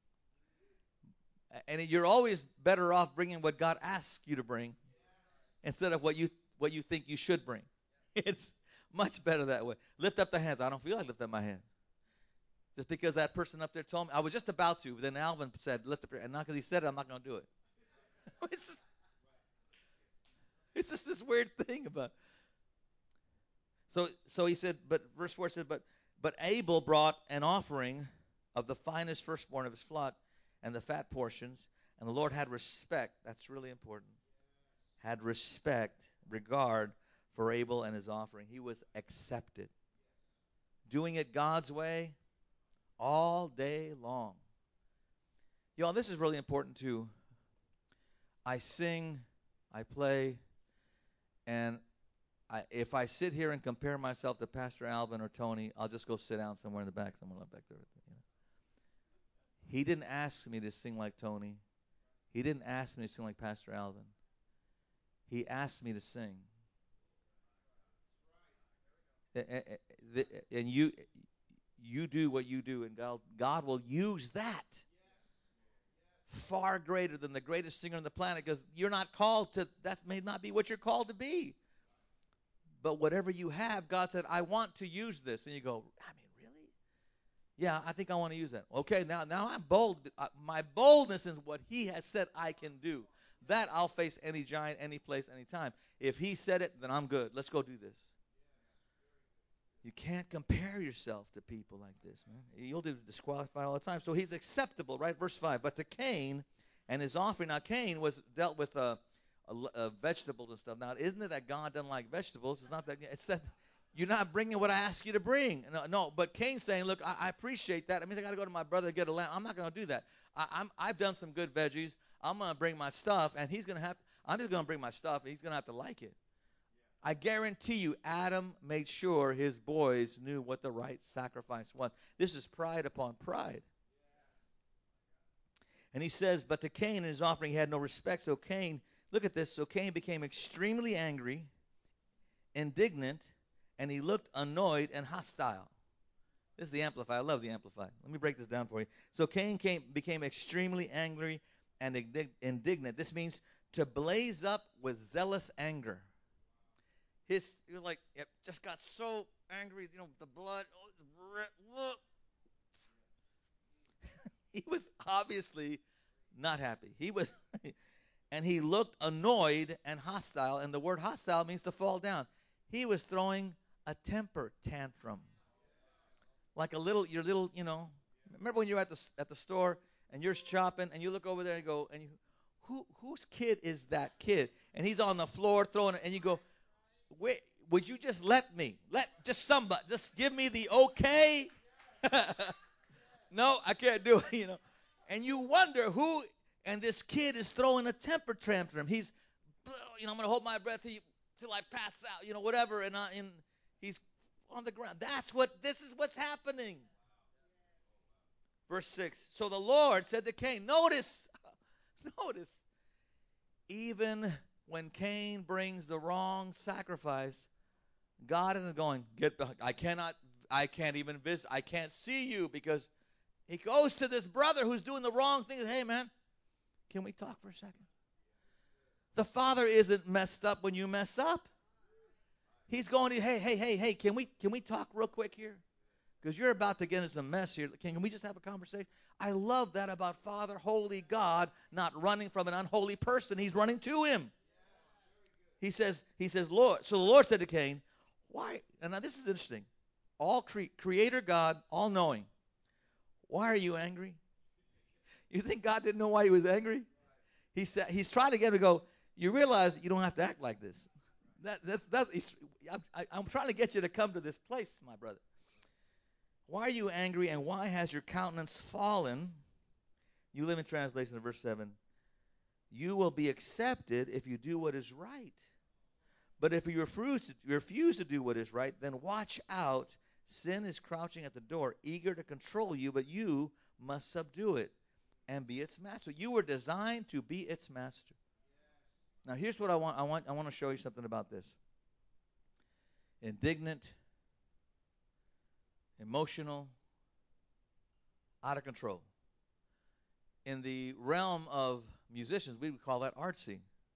And you're always better off bringing what God asks you to bring instead of what you what you think you should bring. It's much better that way. Lift up the hands. I don't feel like lifting up my hands. Just because that person up there told me. I was just about to, but then Alvin said, lift up your hand. And not because he said it, I'm not going to do it. It's just, it's just this weird thing about. So so he said, but verse four said, but but Abel brought an offering of the finest firstborn of his flock and the fat portions, and the Lord had respect. That's really important. Had respect, regard for Abel and his offering. He was accepted. Doing it God's way all day long. Y'all, this is really important too. I sing, I play, and I, if I sit here and compare myself to Pastor Alvin or Tony, I'll just go sit down somewhere in the back, somewhere back there. You know. He didn't ask me to sing like Tony. He didn't ask me to sing like Pastor Alvin. He asked me to sing. And you you do what you do, and God, God will use that far greater than the greatest singer on the planet, because you're not called to, that may not be what you're called to be. But whatever you have, God said, I want to use this. And you go, I mean, really? Yeah, I think I want to use that. Okay, now now I'm bold. My boldness is what He has said I can do. That I'll face any giant, any place, any time. If He said it, then I'm good. Let's go do this. You can't compare yourself to people like this, man. You'll be disqualified all the time. So he's acceptable, right? Verse five. But to Cain and his offering. Now, Cain was dealt with uh, a, a vegetables and stuff. Now, isn't it that God doesn't like vegetables? It's not that. It's that you're not bringing what I ask you to bring. No, no. But Cain's saying, look, I, I appreciate that. It means I got to go to my brother to get a lamb. I'm not going to do that. I, I'm, I've done some good veggies. I'm going to bring my stuff, and he's going to have. I'm just going to bring my stuff, and he's going to have to like it. I guarantee you, Adam made sure his boys knew what the right sacrifice was. This is pride upon pride. And he says, but to Cain and his offering he had no respect. So Cain, look at this. So Cain became extremely angry, indignant, and he looked annoyed and hostile. This is the Amplified. I love the Amplified. Let me break this down for you. So Cain came, became extremely angry and indignant. This means to blaze up with zealous anger. His, he was like, it just got so angry, you know, the blood. Oh, look. He was obviously not happy. He was, and he looked annoyed and hostile. And the word hostile means to fall down. He was throwing a temper tantrum, like a little, your little, you know. Remember when you're at the at the store and you're shopping and you look over there and you go, and you, who whose kid is that kid? And he's on the floor throwing it, and you go, wait, would you just let me? Let just somebody, just give me the okay. No, I can't do it, you know. And you wonder who, and this kid is throwing a temper tantrum. He's, you know, I'm going to hold my breath till, you, till I pass out, you know, whatever. And, I, and he's on the ground. That's what, this is what's happening. Verse six. So the Lord said to Cain, notice, notice, even when Cain brings the wrong sacrifice, God isn't going, get back. I cannot, I can't even visit. I can't see you because he goes to this brother who's doing the wrong thing. Hey, man, can we talk for a second? The Father isn't messed up when you mess up. He's going to, hey, hey, hey, hey, can we can we talk real quick here? Because you're about to get into some mess here. Can, can we just have a conversation? I love that about Father, holy God, not running from an unholy person. He's running to him. He says, he says, Lord. So the Lord said to Cain, why? And now this is interesting. All cre- creator God, all knowing. Why are you angry? You think God didn't know why he was angry? He said he's trying to get him to go. You realize you don't have to act like this. That, that's that's. He's, I'm, I, I'm trying to get you to come to this place, my brother. Why are you angry, and why has your countenance fallen? You live in translation of verse seven. You will be accepted if you do what is right. But if you refuse to, refuse to do what is right, then watch out. Sin is crouching at the door, eager to control you, but you must subdue it and be its master. You were designed to be its master. Now here's what I want. I want I want to show you something about this. Indignant, emotional, out of control. In the realm of musicians, we would call that artsy.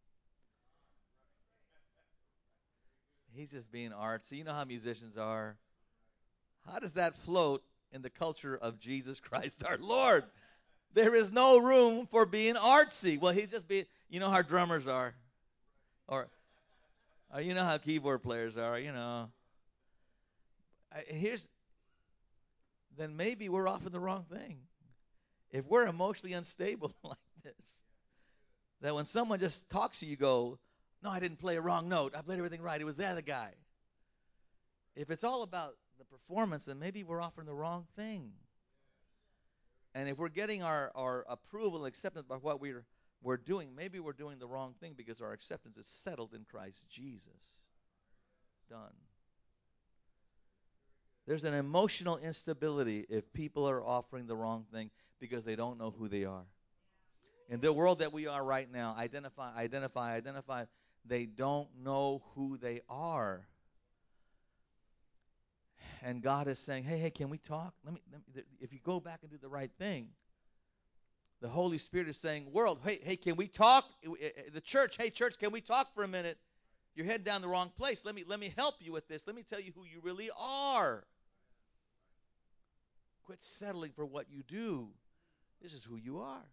He's just being artsy. You know how musicians are. How does that float in the culture of Jesus Christ our Lord? There is no room for being artsy. Well, he's just being, you know how drummers are. Or, or you know how keyboard players are, you know. I, here's, then maybe we're off in the wrong thing. If we're emotionally unstable like this, that when someone just talks to you, you go, no, I didn't play a wrong note. I played everything right. It was the other guy. If it's all about the performance, then maybe we're offering the wrong thing. And if we're getting our, our approval and acceptance by what we're we're doing, maybe we're doing the wrong thing because our acceptance is settled in Christ Jesus. Done. There's an emotional instability if people are offering the wrong thing because they don't know who they are. In the world that we are right now, identify, identify, identify, they don't know who they are. And God is saying, hey, hey, can we talk? Let me, let me, if you go back and do the right thing, the Holy Spirit is saying, world, hey, hey, can we talk? The church, hey, church, can we talk for a minute? You're heading down the wrong place. Let me, let me help you with this. Let me tell you who you really are. Quit settling for what you do. This is who you are.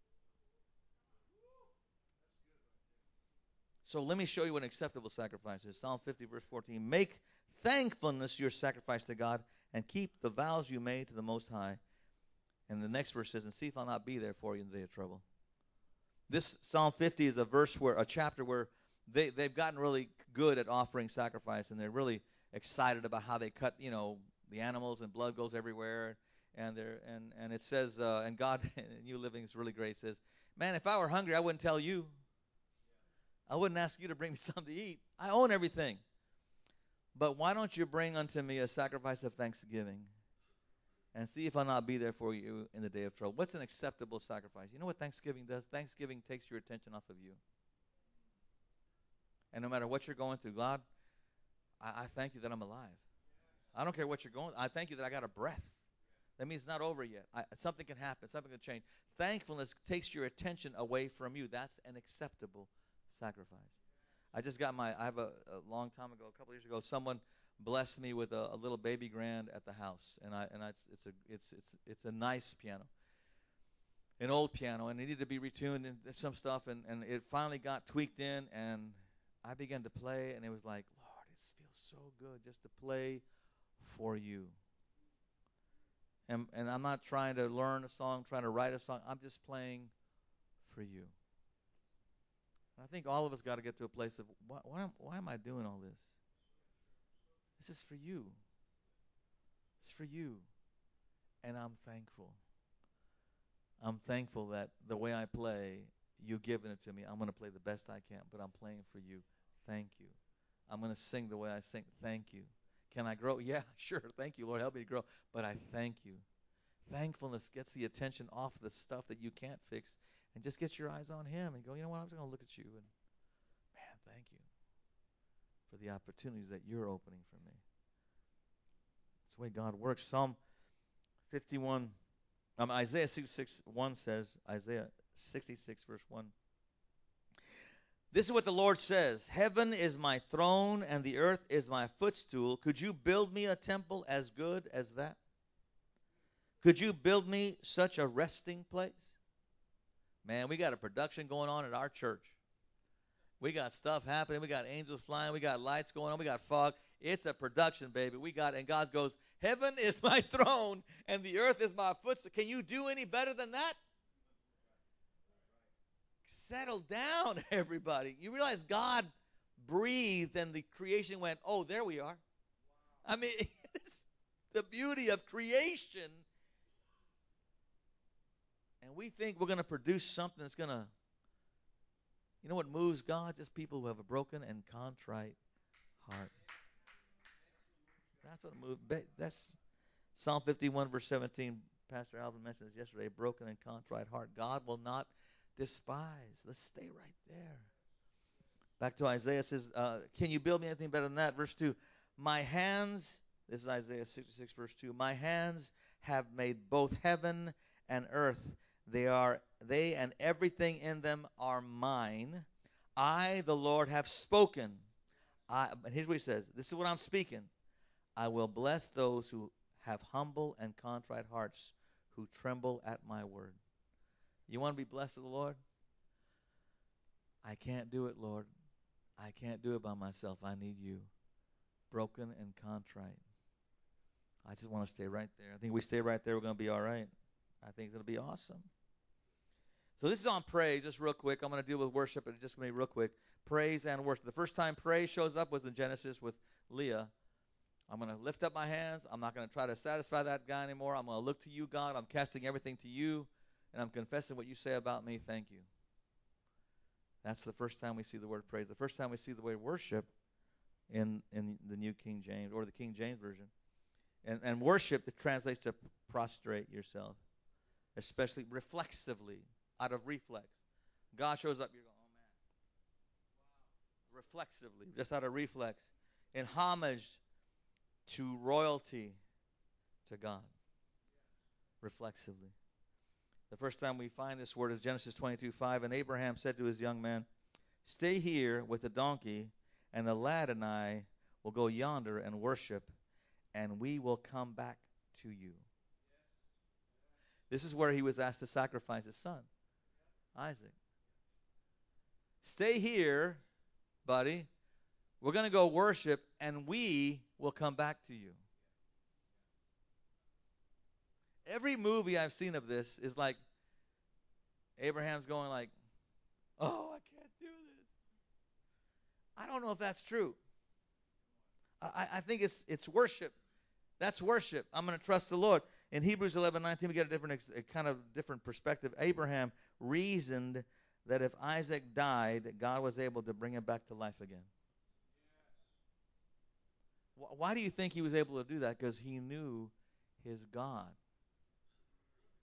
So let me show you what an acceptable sacrifice is. Psalm fifty, verse fourteen. Make thankfulness your sacrifice to God, and keep the vows you made to the Most High. And the next verse says, and see if I'll not be there for you in the day of trouble. This Psalm fifty is a verse where, a chapter where they, they've gotten really good at offering sacrifice, and they're really excited about how they cut, you know, the animals, and blood goes everywhere. And they're, and, and it says, uh, and God, in New Living is really great, it says, man, if I were hungry, I wouldn't tell you. I wouldn't ask you to bring me something to eat. I own everything. But why don't you bring unto me a sacrifice of thanksgiving? and see if I'll not be there for you in the day of trouble. What's an acceptable sacrifice? You know what Thanksgiving does? Thanksgiving takes your attention off of you. And no matter what you're going through, God, I, I thank you that I'm alive. I don't care what you're going. I thank you that I got a breath. That means it's not over yet. I, something can happen. Something can change. Thankfulness takes your attention away from you. That's an acceptable sacrifice. I just got my, I have a, a long time ago, a couple years ago, someone blessed me with a, a little baby grand at the house. And I, and I, it's, it's a, it's, it's, it's a nice piano. An old piano, and it needed to be retuned and some stuff, and, and it finally got tweaked in, and I began to play, and it was like, Lord, it feels so good just to play for you. And, and I'm not trying to learn a song, trying to write a song. I'm just playing for you. And I think all of us got to get to a place of, why, why, am, why am I doing all this? This is for you. It's for you. And I'm thankful. I'm thankful that the way I play, you've given it to me. I'm going to play the best I can, but I'm playing for you. Thank you. I'm going to sing the way I sing. Thank you. Can I grow? Yeah, sure. Thank you, Lord. Help me to grow. But I thank you. Thankfulness gets the attention off the stuff that you can't fix and just gets your eyes on Him and go, you know what, I'm just going to look at you and, man, thank you for the opportunities that you're opening for me. That's the way God works. Psalm fifty-one, um, Isaiah sixty-six, one says, Isaiah sixty-six, verse one. This is what the Lord says, heaven is my throne and the earth is my footstool. Could you build me a temple as good as that? Could you build me such a resting place? Man, we got a production going on at our church. We got stuff happening. We got angels flying. We got lights going on. We got fog. It's a production, baby. We got, and God goes, heaven is my throne and the earth is my footstool. Can you do any better than that? Settle down, everybody. You realize God breathed and the creation went, oh, there we are. I mean, it's the beauty of creation. And we think we're going to produce something that's going to, you know what moves God? Just people who have a broken and contrite heart. That's what moves. That's Psalm fifty-one, verse seventeen. Pastor Alvin mentioned this yesterday. Broken and contrite heart. God will not despise. Let's stay right there. Back to Isaiah says, uh, can you build me anything better than that? Verse two. My hands, this is Isaiah sixty-six, verse two. My hands have made both heaven and earth. They are they and everything in them are mine. I, the Lord, have spoken. I, and here's what he says. This is what I'm speaking. I will bless those who have humble and contrite hearts, who tremble at my word. You want to be blessed of the Lord? I can't do it, Lord. I can't do it by myself. I need you. Broken and contrite. I just want to stay right there. I think if we stay right there, we're going to be all right. I think it's going to be awesome. So this is on praise, just real quick. I'm going to deal with worship, but it's just going to be real quick. Praise and worship. The first time praise shows up was in Genesis with Leah. I'm going to lift up my hands. I'm not going to try to satisfy that guy anymore. I'm going to look to you, God. I'm casting everything to you, and I'm confessing what you say about me. Thank you. That's the first time we see the word praise. The first time we see the word worship in, in the New King James or the King James Version. And, and worship, that translates to prostrate yourself, especially reflexively, out of reflex. God shows up, you're going, oh man. Wow. Reflexively, just out of reflex. In homage to royalty to God. Reflexively. The first time we find this word is Genesis twenty-two five. And Abraham said to his young man, stay here with the donkey, and the lad and I will go yonder and worship, and we will come back to you. This is where he was asked to sacrifice his son, Isaac. Stay here, buddy. We're going to go worship, and we will come back to you. Every movie I've seen of this is like Abraham's going like, oh, I can't do this. I don't know if that's true. I, I think it's it's worship. That's worship. I'm going to trust the Lord. In Hebrews eleven nineteen, we get a different, a kind of different perspective. Abraham reasoned that if Isaac died, God was able to bring him back to life again. Why do you think he was able to do that? Because he knew his God.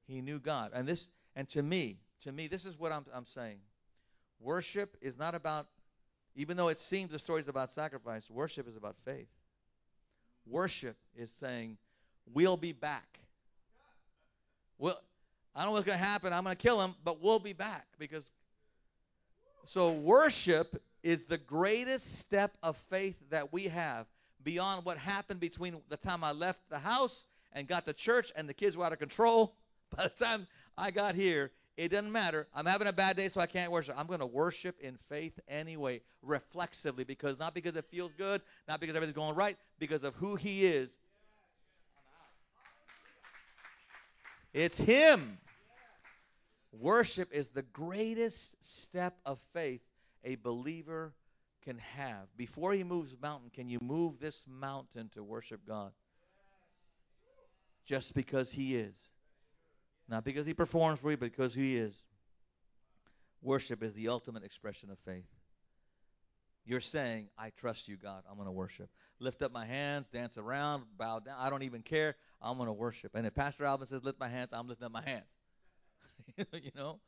He knew God. And this, and to me, to me, this is what I'm, I'm saying. Worship is not about, even though it seems the story is about sacrifice, worship is about faith. Worship is saying, we'll be back. Well, I don't know what's going to happen. I'm going to kill him, but we'll be back. Because so worship is the greatest step of faith that we have beyond what happened between the time I left the house and got to church and the kids were out of control. By the time I got here, it doesn't matter. I'm having a bad day, so I can't worship. I'm going to worship in faith anyway, reflexively, because not because it feels good, not because everything's going right, because of who he is. It's him. Worship is the greatest step of faith a believer can have. Before he moves the mountain, can you move this mountain to worship God? Just because he is. Not because he performs for you, but because he is. Worship is the ultimate expression of faith. You're saying, I trust you, God. I'm going to worship. Lift up my hands, dance around, bow down. I don't even care. I'm going to worship. And if Pastor Alvin says, lift my hands, I'm lifting up my hands. You know?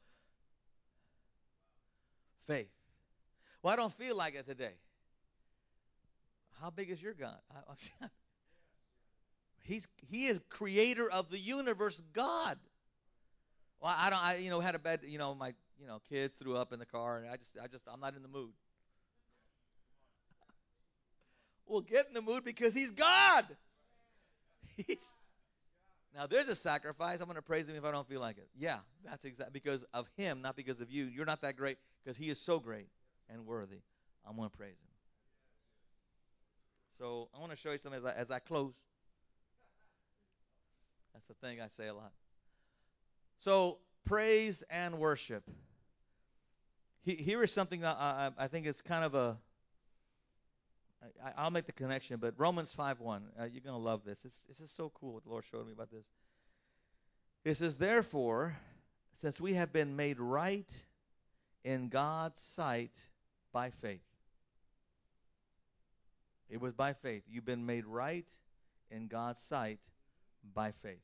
Faith. Well, I don't feel like it today. How big is your God? I, He's He is creator of the universe, God. Well, I don't. I you know had a bad. You know my you know kids threw up in the car, and I just I just I'm not in the mood. Well, get in the mood because He's God. He's now there's a sacrifice. I'm going to praise Him if I don't feel like it. Yeah, that's exactly because of Him, not because of you. You're not that great because He is so great and worthy. I'm going to praise Him. So I want to show you something as I, as I close. That's the thing I say a lot. So praise and worship. He, here is something that I, I think is kind of a. I, I'll make the connection, but Romans five one. Uh, you're going to love this. It's, this is so cool what the Lord showed me about this. It says, therefore, since we have been made right in God's sight by faith. It was by faith. You've been made right in God's sight by faith.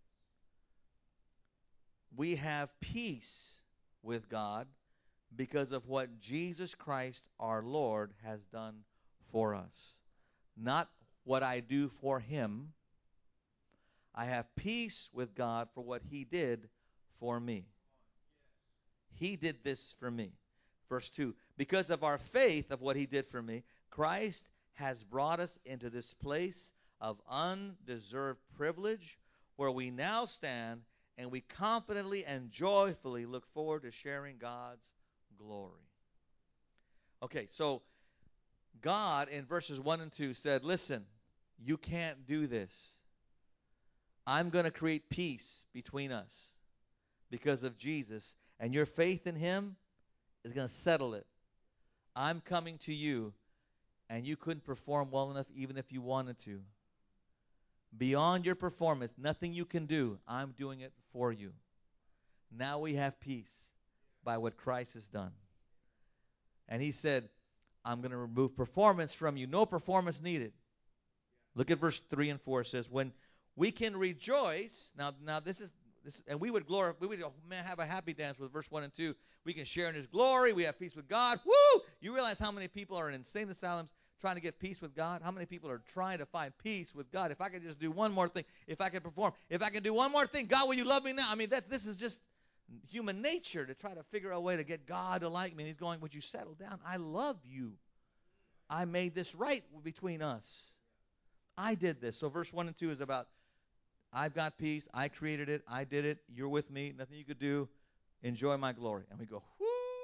We have peace with God because of what Jesus Christ our Lord has done for us. Not what I do for him. I have peace with God for what he did for me. He did this for me. Verse two, because of our faith of what he did for me, Christ has brought us into this place of undeserved privilege where we now stand and we confidently and joyfully look forward to sharing God's glory. Okay, so God in verses one and two said, listen, you can't do this. I'm going to create peace between us because of Jesus, and your faith in him is going to settle it. I'm coming to you, and you couldn't perform well enough even if you wanted to. Beyond your performance, nothing you can do, I'm doing it for you. Now we have peace by what Christ has done. And he said, I'm going to remove performance from you. No performance needed. Look at verse three and four. It says, when we can rejoice. Now, now this is, this, and we would glorify, we would have a happy dance with verse one and two. We can share in his glory. We have peace with God. Woo! You realize how many people are in insane asylums trying to get peace with God? How many people are trying to find peace with God? If I could just do one more thing, if I could perform, if I could do one more thing, God, will you love me now? I mean, that this is just human nature to try to figure out a way to get God to like me. And he's going, would you settle down? I love you. I made this right between us. I did this. So verse one and two is about, I've got peace. I created it. I did it. You're with me. Nothing you could do. Enjoy my glory. And we go, whoo.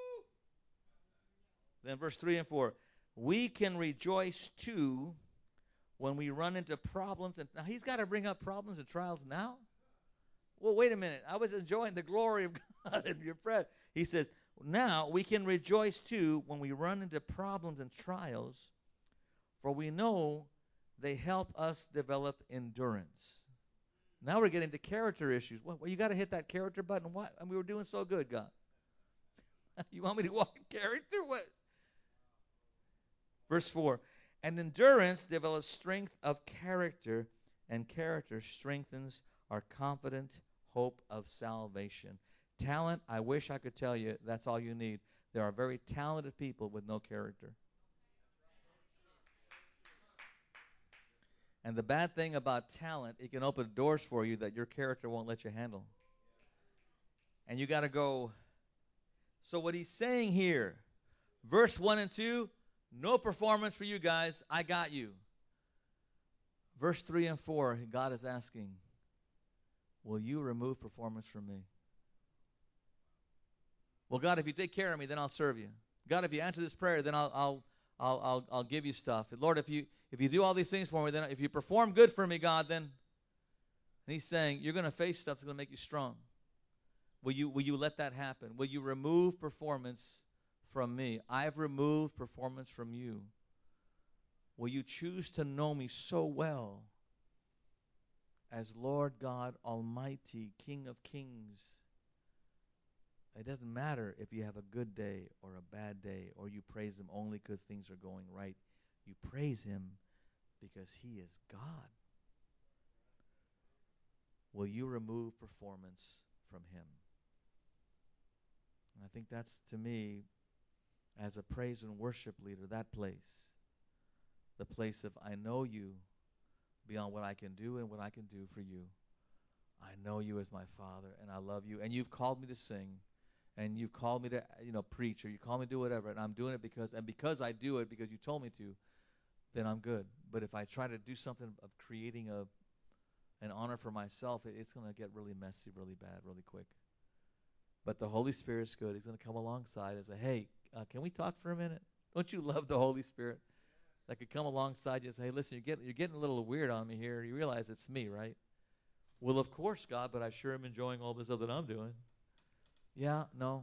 Then verse three and four. We can rejoice too when we run into problems. And now he's got to bring up problems and trials now? Well, wait a minute. I was enjoying the glory of God in your presence. He says, now we can rejoice too when we run into problems and trials, for we know they help us develop endurance. Now we're getting to character issues. Well, you got to hit that character button. What? I mean, we were doing so good, God. You want me to walk in character? What? Verse four. And endurance develops strength of character, and character strengthens our confident hope of salvation. Talent, I wish I could tell you that's all you need. There are very talented people with no character. And the bad thing about talent, it can open doors for you that your character won't let you handle. And you got to go. So what he's saying here, verse one and two, no performance for you guys. I got you. Verse three and four, God is asking, will you remove performance from me? Well, God, if you take care of me, then I'll serve you. God, if you answer this prayer, then I'll I'll I'll I'll, I'll give you stuff. And Lord, if you if you do all these things for me, then if you perform good for me, God, then. And he's saying, you're going to face stuff that's going to make you strong. Will you will you let that happen? Will you remove performance from me? I've removed performance from you. Will you choose to know me so well as Lord God Almighty, King of Kings? It doesn't matter if you have a good day or a bad day, or you praise him only because things are going right. You praise him because he is God. Will you remove performance from him? And I think that's, to me, as a praise and worship leader, that place. The place of, I know you beyond what I can do and what I can do for you. I know you as my Father, and I love you. And you've called me to sing, and you've called me to, you know, preach, or you call me to do whatever, and I'm doing it because, and because I do it because you told me to, then I'm good. But if I try to do something of creating a an honor for myself, it, it's going to get really messy, really bad, really quick. But the Holy Spirit's good. He's going to come alongside and say, hey, uh, can we talk for a minute? Don't you love the Holy Spirit? That could come alongside you and say, hey, listen, you're getting, you're getting a little weird on me here. You realize it's me, right? Well, of course, God, but I sure am enjoying all this stuff that I'm doing. Yeah, no.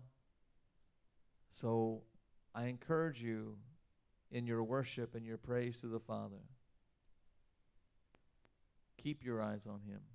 So I encourage you in your worship and your praise to the Father. Keep your eyes on him.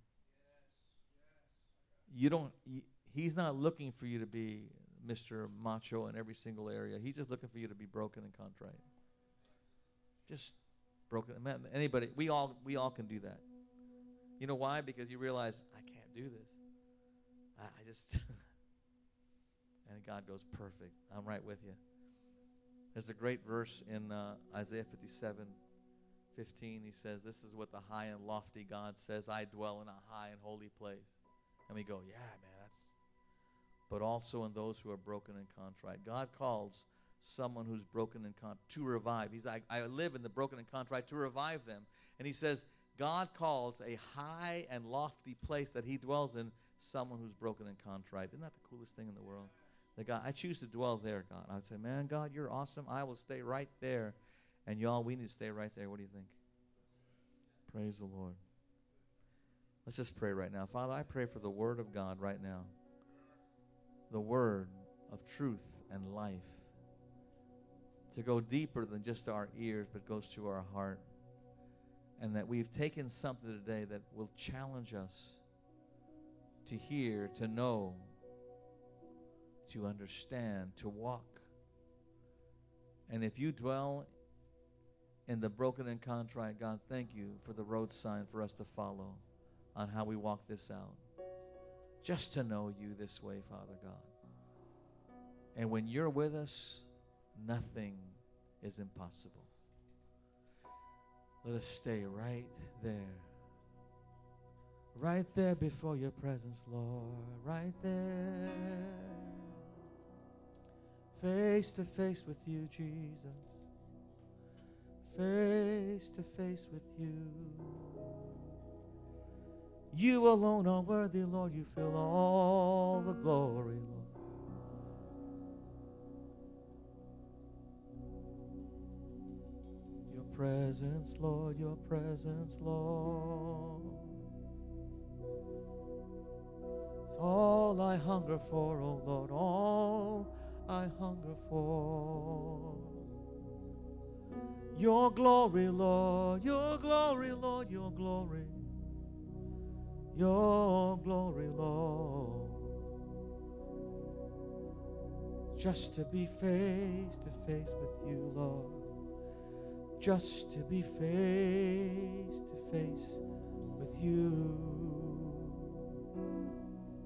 You don't. He, he's not looking for you to be Mister Macho in every single area. He's just looking for you to be broken and contrite. Just broken. Anybody, we all we all can do that. You know why? Because you realize, I can't do this. I, I just and God goes, perfect. I'm right with you. There's a great verse in uh, Isaiah fifty-seven fifteen. He says, this is what the high and lofty God says, I dwell in a high and holy place. And we go, yeah, man, that's... But also in those who are broken and contrite. God calls someone who's broken and contrite to revive. He's like, I live in the broken and contrite to revive them. And he says, God calls a high and lofty place that he dwells in someone who's broken and contrite. Isn't that the coolest thing in the world? That God, I choose to dwell there, God. I would say, man, God, you're awesome. I will stay right there. And y'all, we need to stay right there. What do you think? Praise the Lord. Let's just pray right now. Father, I pray for the word of God right now. The word of truth and life. To go deeper than just our ears, but goes to our heart. And that we've taken something today that will challenge us to hear, to know, to understand, to walk. And if you dwell in the broken and contrite, God, thank you for the road sign for us to follow on how we walk this out. Just to know you this way, Father God. And when you're with us, nothing is impossible. Let us stay right there. Right there before your presence, Lord. Right there. Face to face with you, Jesus. Face to face with you. You alone are worthy, Lord. You fill all the glory, Lord. Your presence, Lord, your presence, Lord. It's all I hunger for, oh Lord, all I hunger for. Your glory, Lord, your glory, Lord, your glory. Your glory, Lord. Just to be face to face with you, Lord. Just to be face to face with you.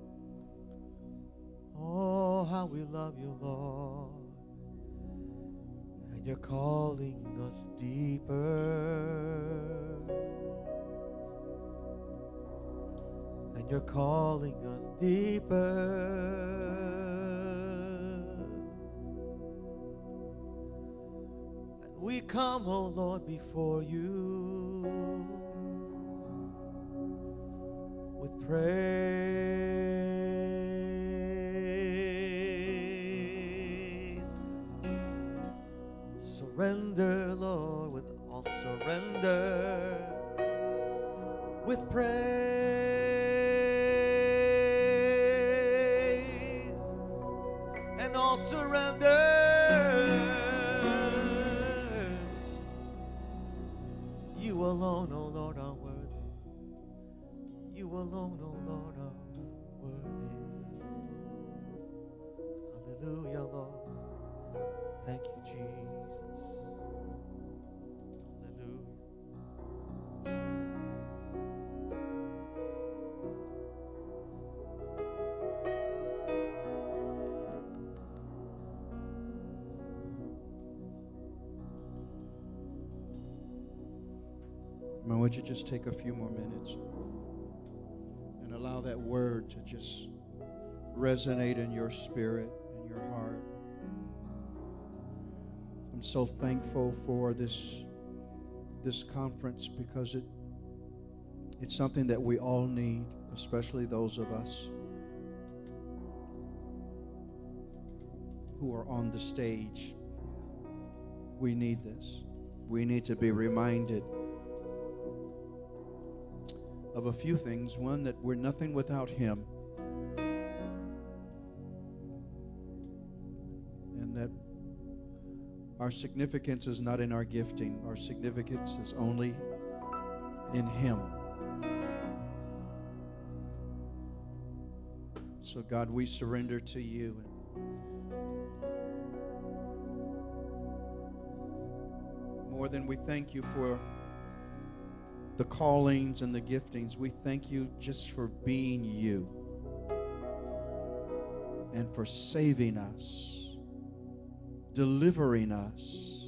calling us deeper. And you're calling us deeper. And we come, oh Lord, before you with praise. Surrender, Lord, with all surrender, with praise and all surrender. You alone, O Lord, are worthy. You alone, O Lord, are worthy. Hallelujah, Lord. Thank you, Jesus. Hallelujah. Man, would you just take a few more minutes and allow that word to just resonate in your spirit and your heart? I'm so thankful for this this conference because it it's something that we all need, especially those of us who are on the stage. We need this. We need to be reminded of a few things. One, that we're nothing without Him, and that our significance is not in our gifting. Our significance is only in Him. So God, we surrender to you. And more than we thank you for the callings and the giftings, we thank you just for being you and for saving us, delivering us.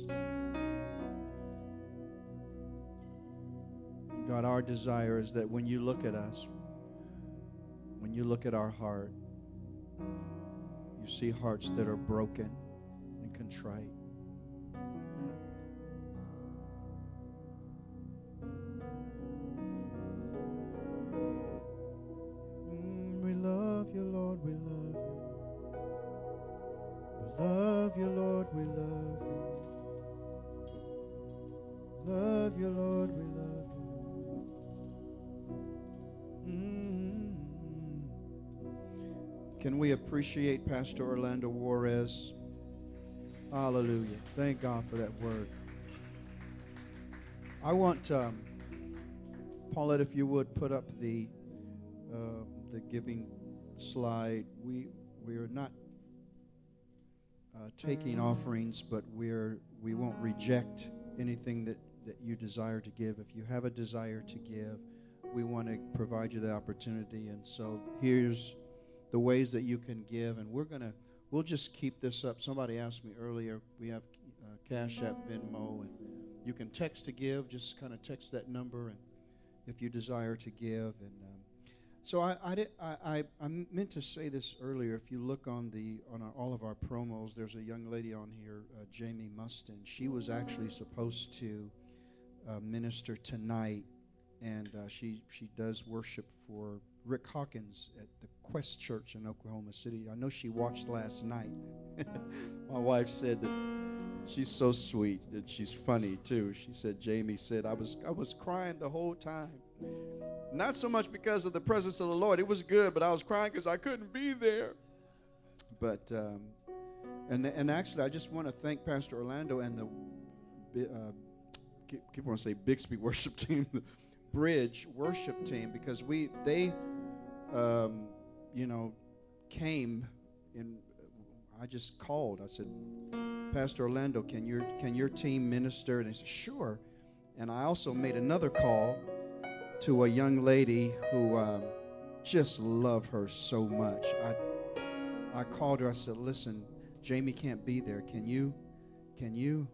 God, our desire is that when you look at us, when you look at our heart, you see hearts that are broken and contrite. Mm, we love you, Lord, we love you. We love you, Lord, we love you. Love you, Lord, we love you. Mm. Can we appreciate Pastor Orlando Juarez? Hallelujah. Thank God for that word. I want, um, Paulette, if you would put up the uh, the giving slide. We we are not uh, taking offerings, but we're we won't reject anything that, that you desire to give. If you have a desire to give, we want to provide you the opportunity. And so here's the ways that you can give, and we're gonna we'll just keep this up. Somebody asked me earlier. We have uh, Cash App, Venmo, and you can text to give. Just kind of text that number, and if you desire to give. And um, so I I, did, I I I meant to say this earlier. If you look on the on our, all of our promos, there's a young lady on here, uh, Jamie Mustin. She was actually supposed to uh, minister tonight, and uh, she she does worship for Rick Hawkins at the Quest Church in Oklahoma City. I know she watched last night. My wife said that she's so sweet, that she's funny too. She said, Jamie said, I was I was crying the whole time. Not so much because of the presence of the Lord. It was good, but I was crying because I couldn't be there. But um, and and actually, I just want to thank Pastor Orlando and the uh, keep, keep want to say Bixby worship team, the Bridge worship team, because we they um, you know came in. I just called. I said, Pastor Orlando, can your can your team minister? And he said, sure. And I also made another call to a young lady who um, just love her so much. I I called her. I said, listen, Jamie can't be there. Can you can you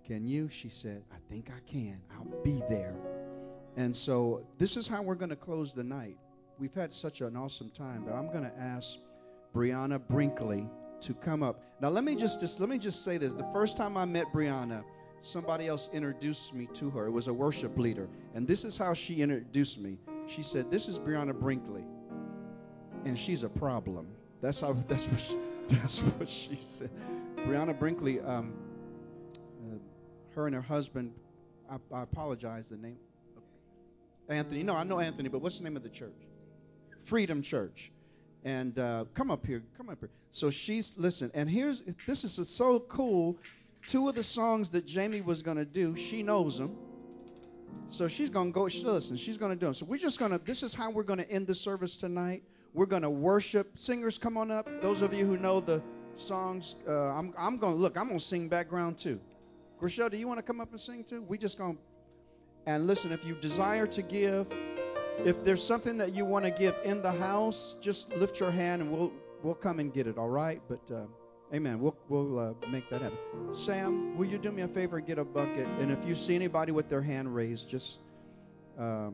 can you? She said, I think I can. I'll be there. And so this is how we're going to close the night. We've had such an awesome time, but I'm going to ask Brianna Brinkley to come up. Now let me just, just let me just say this. The first time I met Brianna, somebody else introduced me to her. It was a worship leader. And this is how she introduced me. She said, this is Brianna Brinkley. And she's a problem. That's how that's what she, that's what she said. Brianna Brinkley, um, uh, her and her husband, I, I apologize, the name. Anthony. No, I know Anthony, but what's the name of the church? Freedom Church. And uh, come up here. Come up here. So she's, listen, and here's, this is so cool. Two of the songs that Jamie was going to do, she knows them. So she's going to go, she, listen, she's going to do them. So we're just going to, this is how we're going to end the service tonight. We're going to worship. Singers, come on up. Those of you who know the songs, uh, I'm, I'm going to, look, I'm going to sing background too. Grishelle, do you want to come up and sing too? We just going to, and listen, if you desire to give, if there's something that you want to give in the house, just lift your hand and we'll we'll come and get it, all right? But, uh, amen, we'll, we'll uh, make that happen. Sam, will you do me a favor and get a bucket? And if you see anybody with their hand raised, just... Um,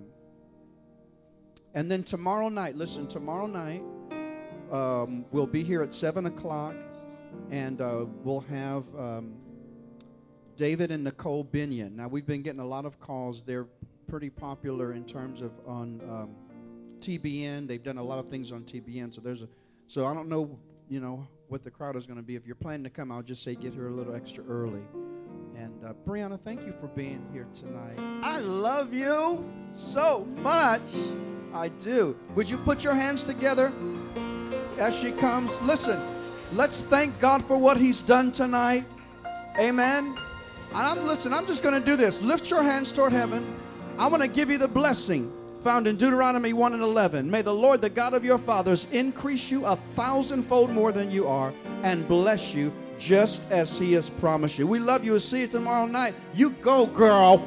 and then tomorrow night, listen, tomorrow night, um, we'll be here at seven o'clock, and uh, we'll have... Um, David and Nicole Binion. Now, we've been getting a lot of calls. They're pretty popular in terms of on um, T B N. They've done a lot of things on T B N. So there's a. So I don't know, you know, what the crowd is going to be. If you're planning to come, I'll just say get here a little extra early. And uh, Brianna, thank you for being here tonight. I love you so much. I do. Would you put your hands together as she comes? Listen, let's thank God for what He's done tonight. Amen. And I'm listen, I'm just going to do this. Lift your hands toward heaven. I want to give you the blessing found in Deuteronomy one and eleven. May the Lord, the God of your fathers, increase you a thousandfold more than you are and bless you just as He has promised you. We love you. We'll see you tomorrow night. You go, girl.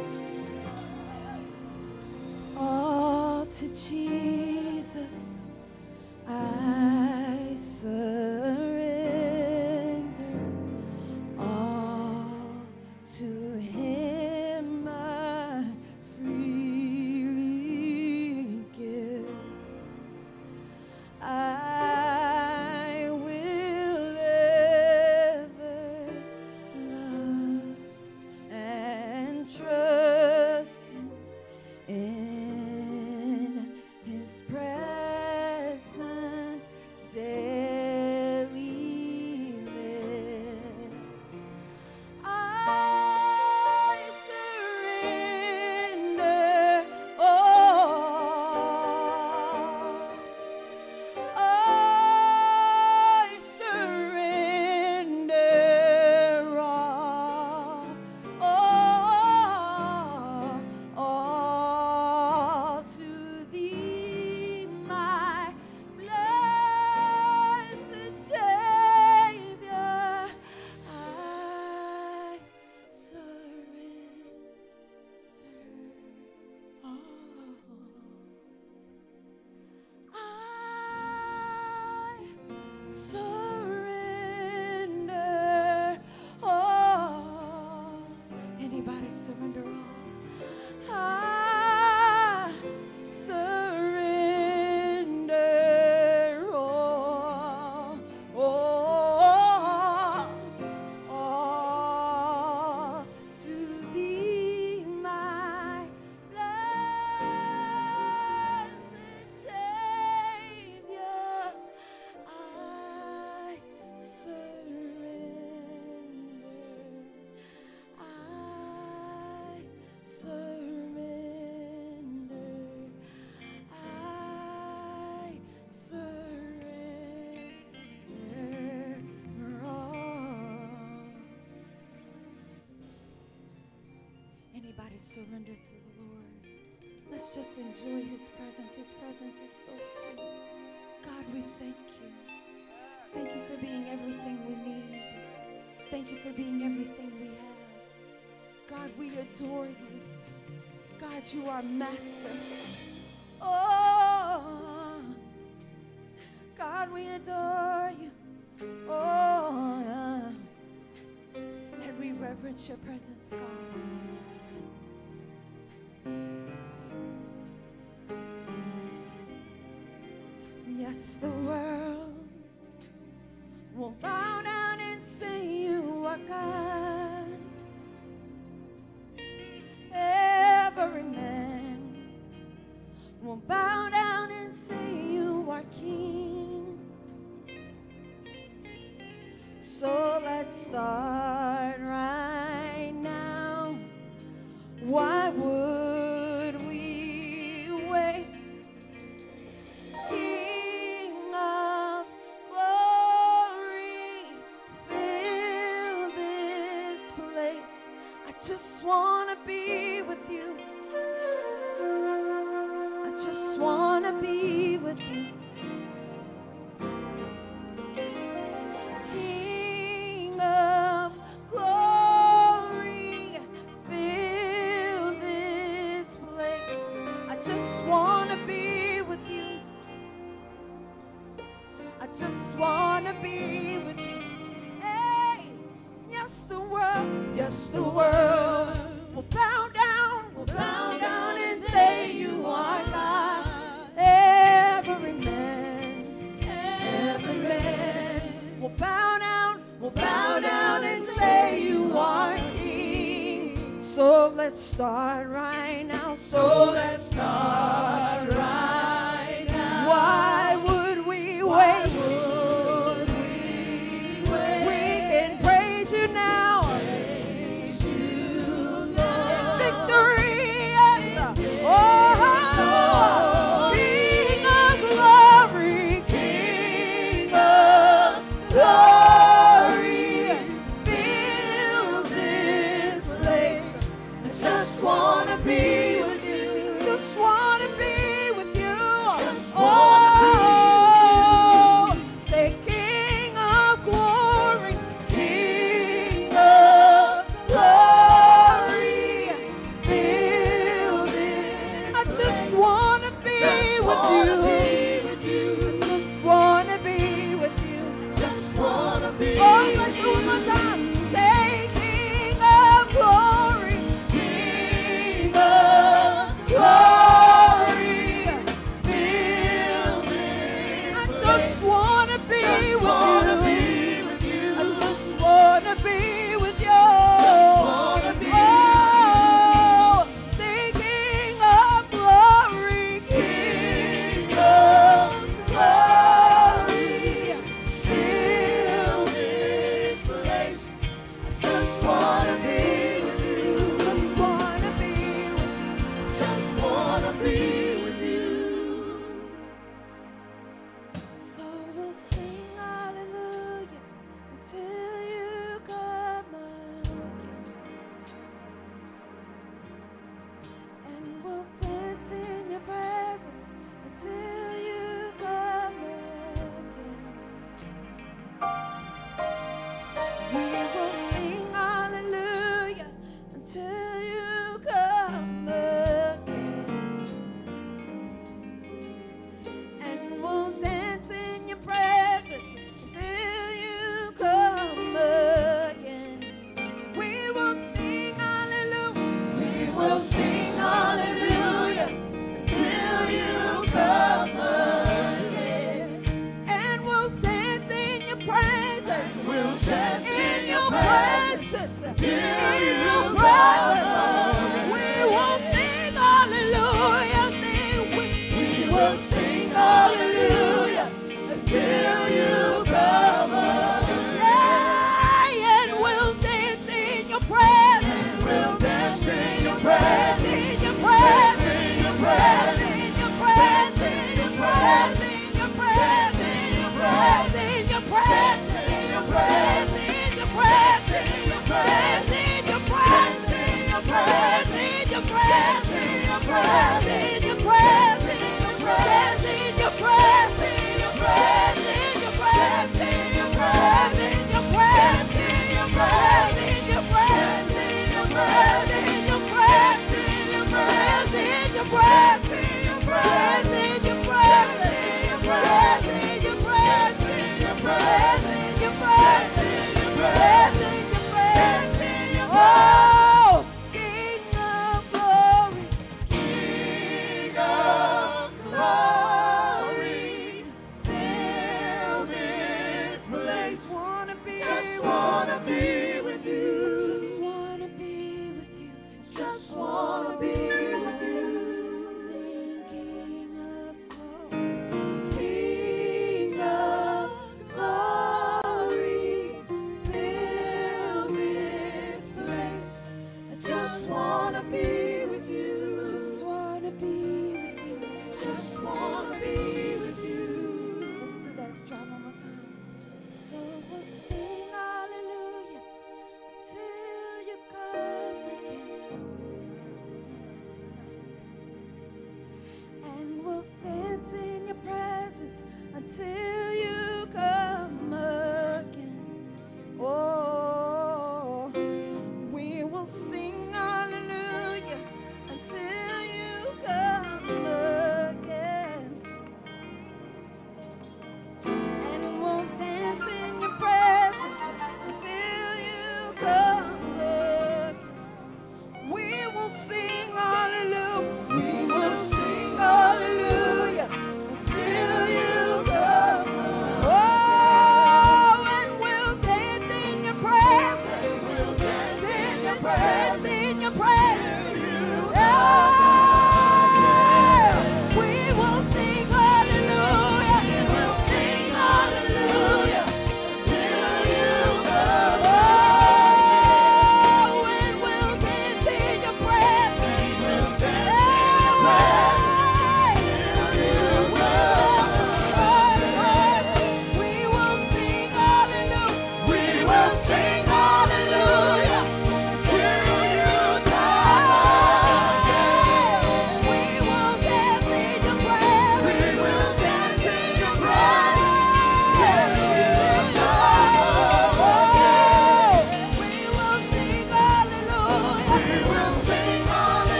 All to Jesus I surrender. All to Him I freely give. I will ever love and trust Him in His presence daily live. I surrender all. I surrender all. All, all to Thee, my blessed Savior. I surrender all. I surrender all. Anybody surrender all? I surrender all. All, all to Thee, my blessed Savior. I surrender. I surrender. I surrender all. Anybody surrender to the Lord? Let's just enjoy His presence. His presence is so sweet. God, we thank you. Thank you for being everything we need. Thank you for being everything we have. God, we adore you. God, you are master. Oh, God, we adore you. Oh, yeah. And we reverence reverence your presence, God. Yes, the world will bow down and say you are God. Every man will bow down and say you are King. So let's start right now. Why would we wait? King of glory, fill this place. I just want to be with you. I just want to be with you. King of glory, fill this place. I just want to be with you. I just want to be with you. Hey, yes, the world, yes, the world will bow down, will bow down and say you are God. Every man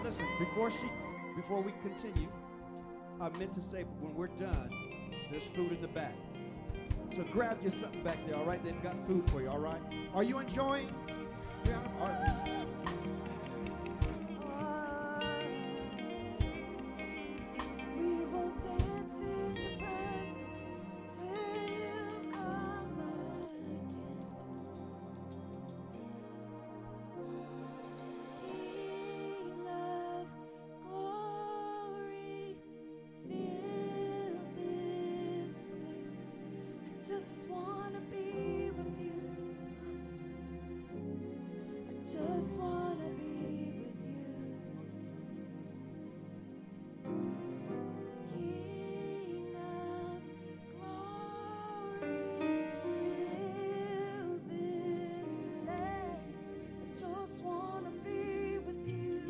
listen, before she, before we continue, I meant to say when we're done, there's food in the back. So grab you something back there, all right? They've got food for you, all right? Are you enjoying? Brianna? All right. We will dance in your presence till you come again. King of glory, fill this place. I just wanna be with you. I just wanna be with you. King of glory, fill this place. I just wanna be with you.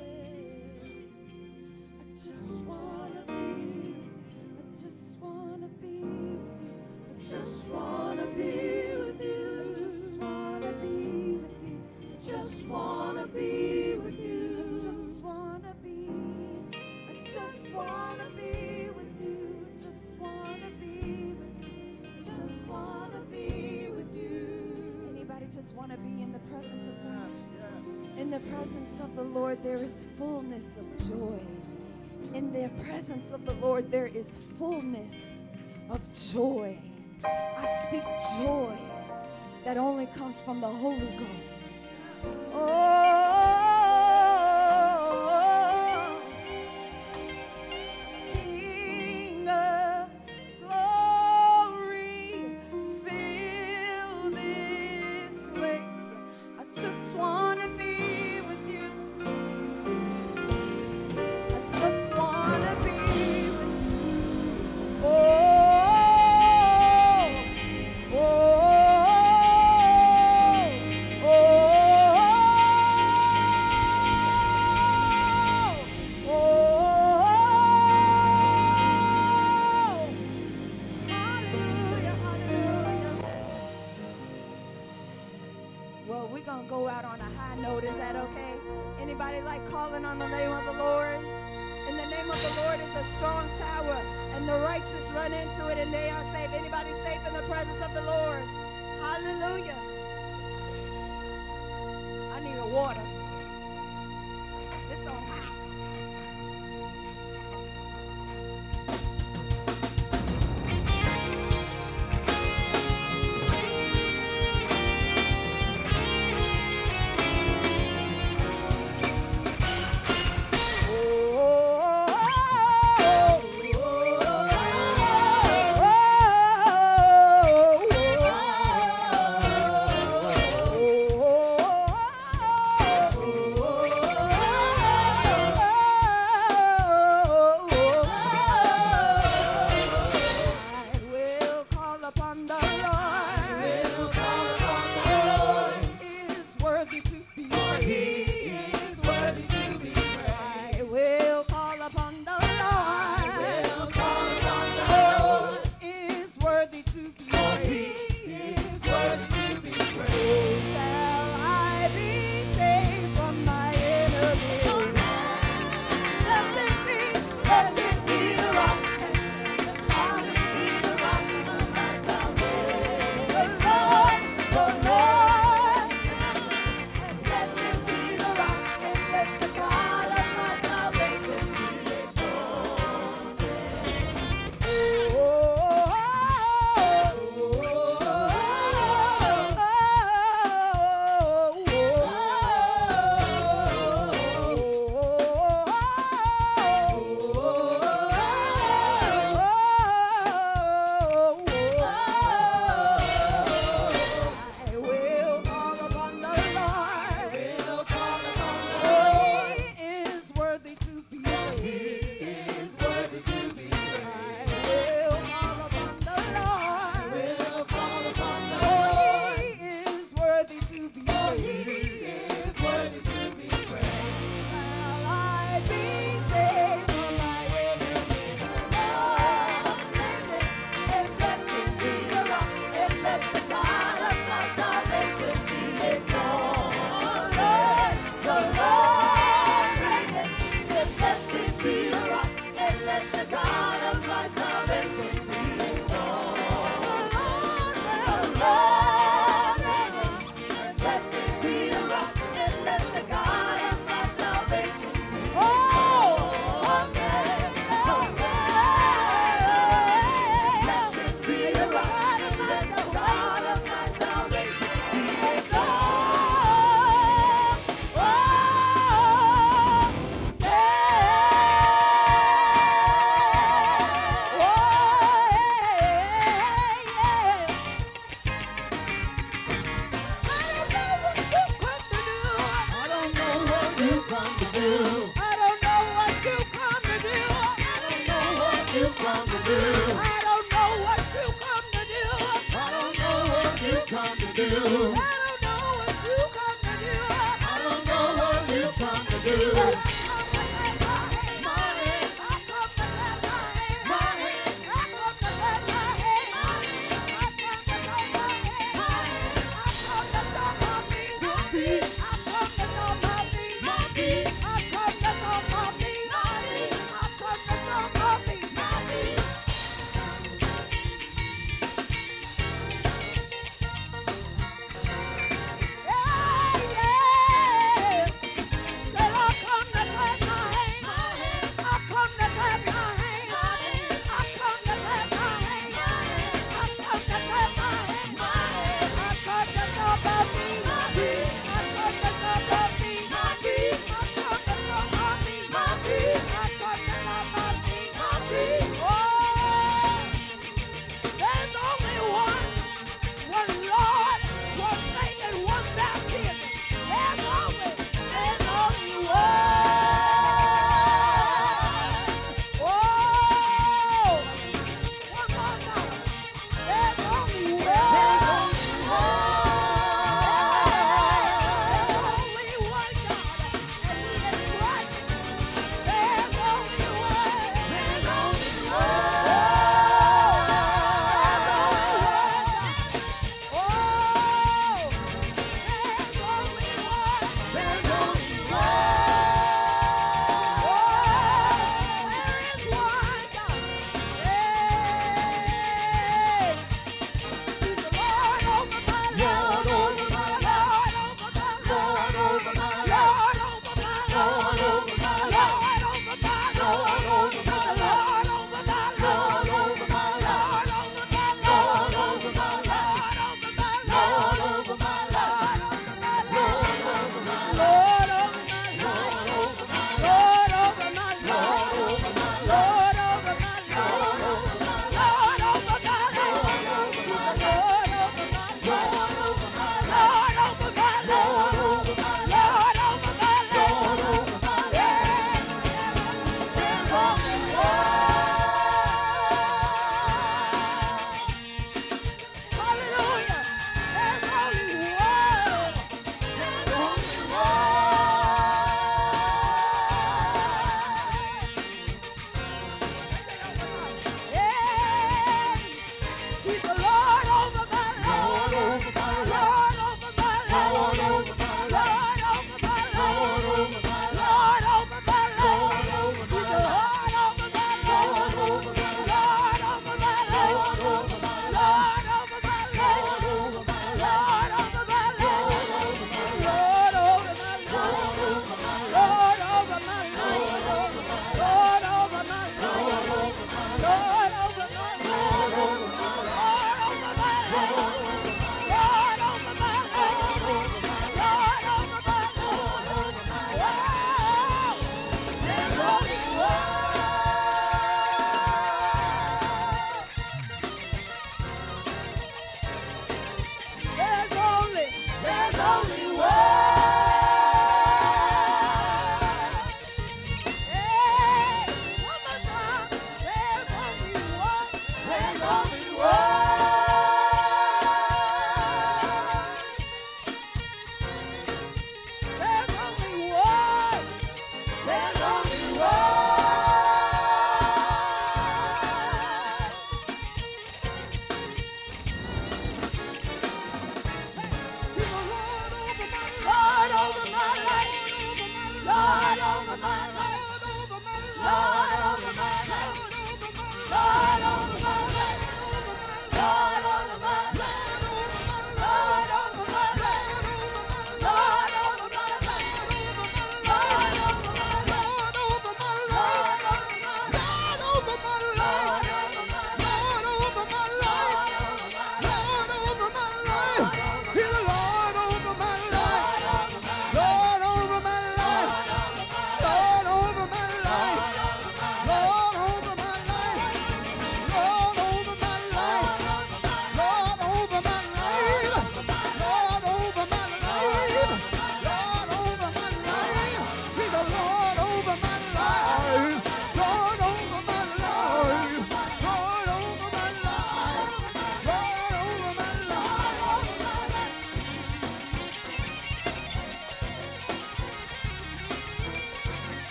I just wanna be with you. I just wanna be with you. I just wanna be with you. I just wanna be with you. I just wanna be with you. I just wanna be. I just wanna be with you. I just wanna be with you. I just wanna be with you. Anybody just want to be in the presence of God? In the presence of the Lord, there is fullness of joy. In the presence of the Lord, there is fullness of joy. I speak joy that only comes from the Holy Ghost. Oh, King of glory, fill this place. I just want to be with you. I just want to be with you. Oh, oh, oh, oh, hallelujah, hallelujah. Well, we're going to go out on a high note. Is that okay? Anybody like calling on the name of the Lord? And the name of the Lord is a strong tower, and the righteous run into it, and they are safe. Anybody safe in the presence of the Lord? Hallelujah. I need a water. It's so hot. Oh,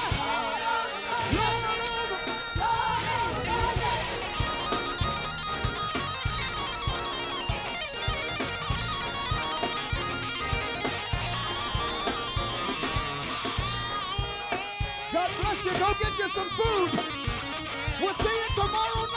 God bless you. Go get you some food. We'll see you tomorrow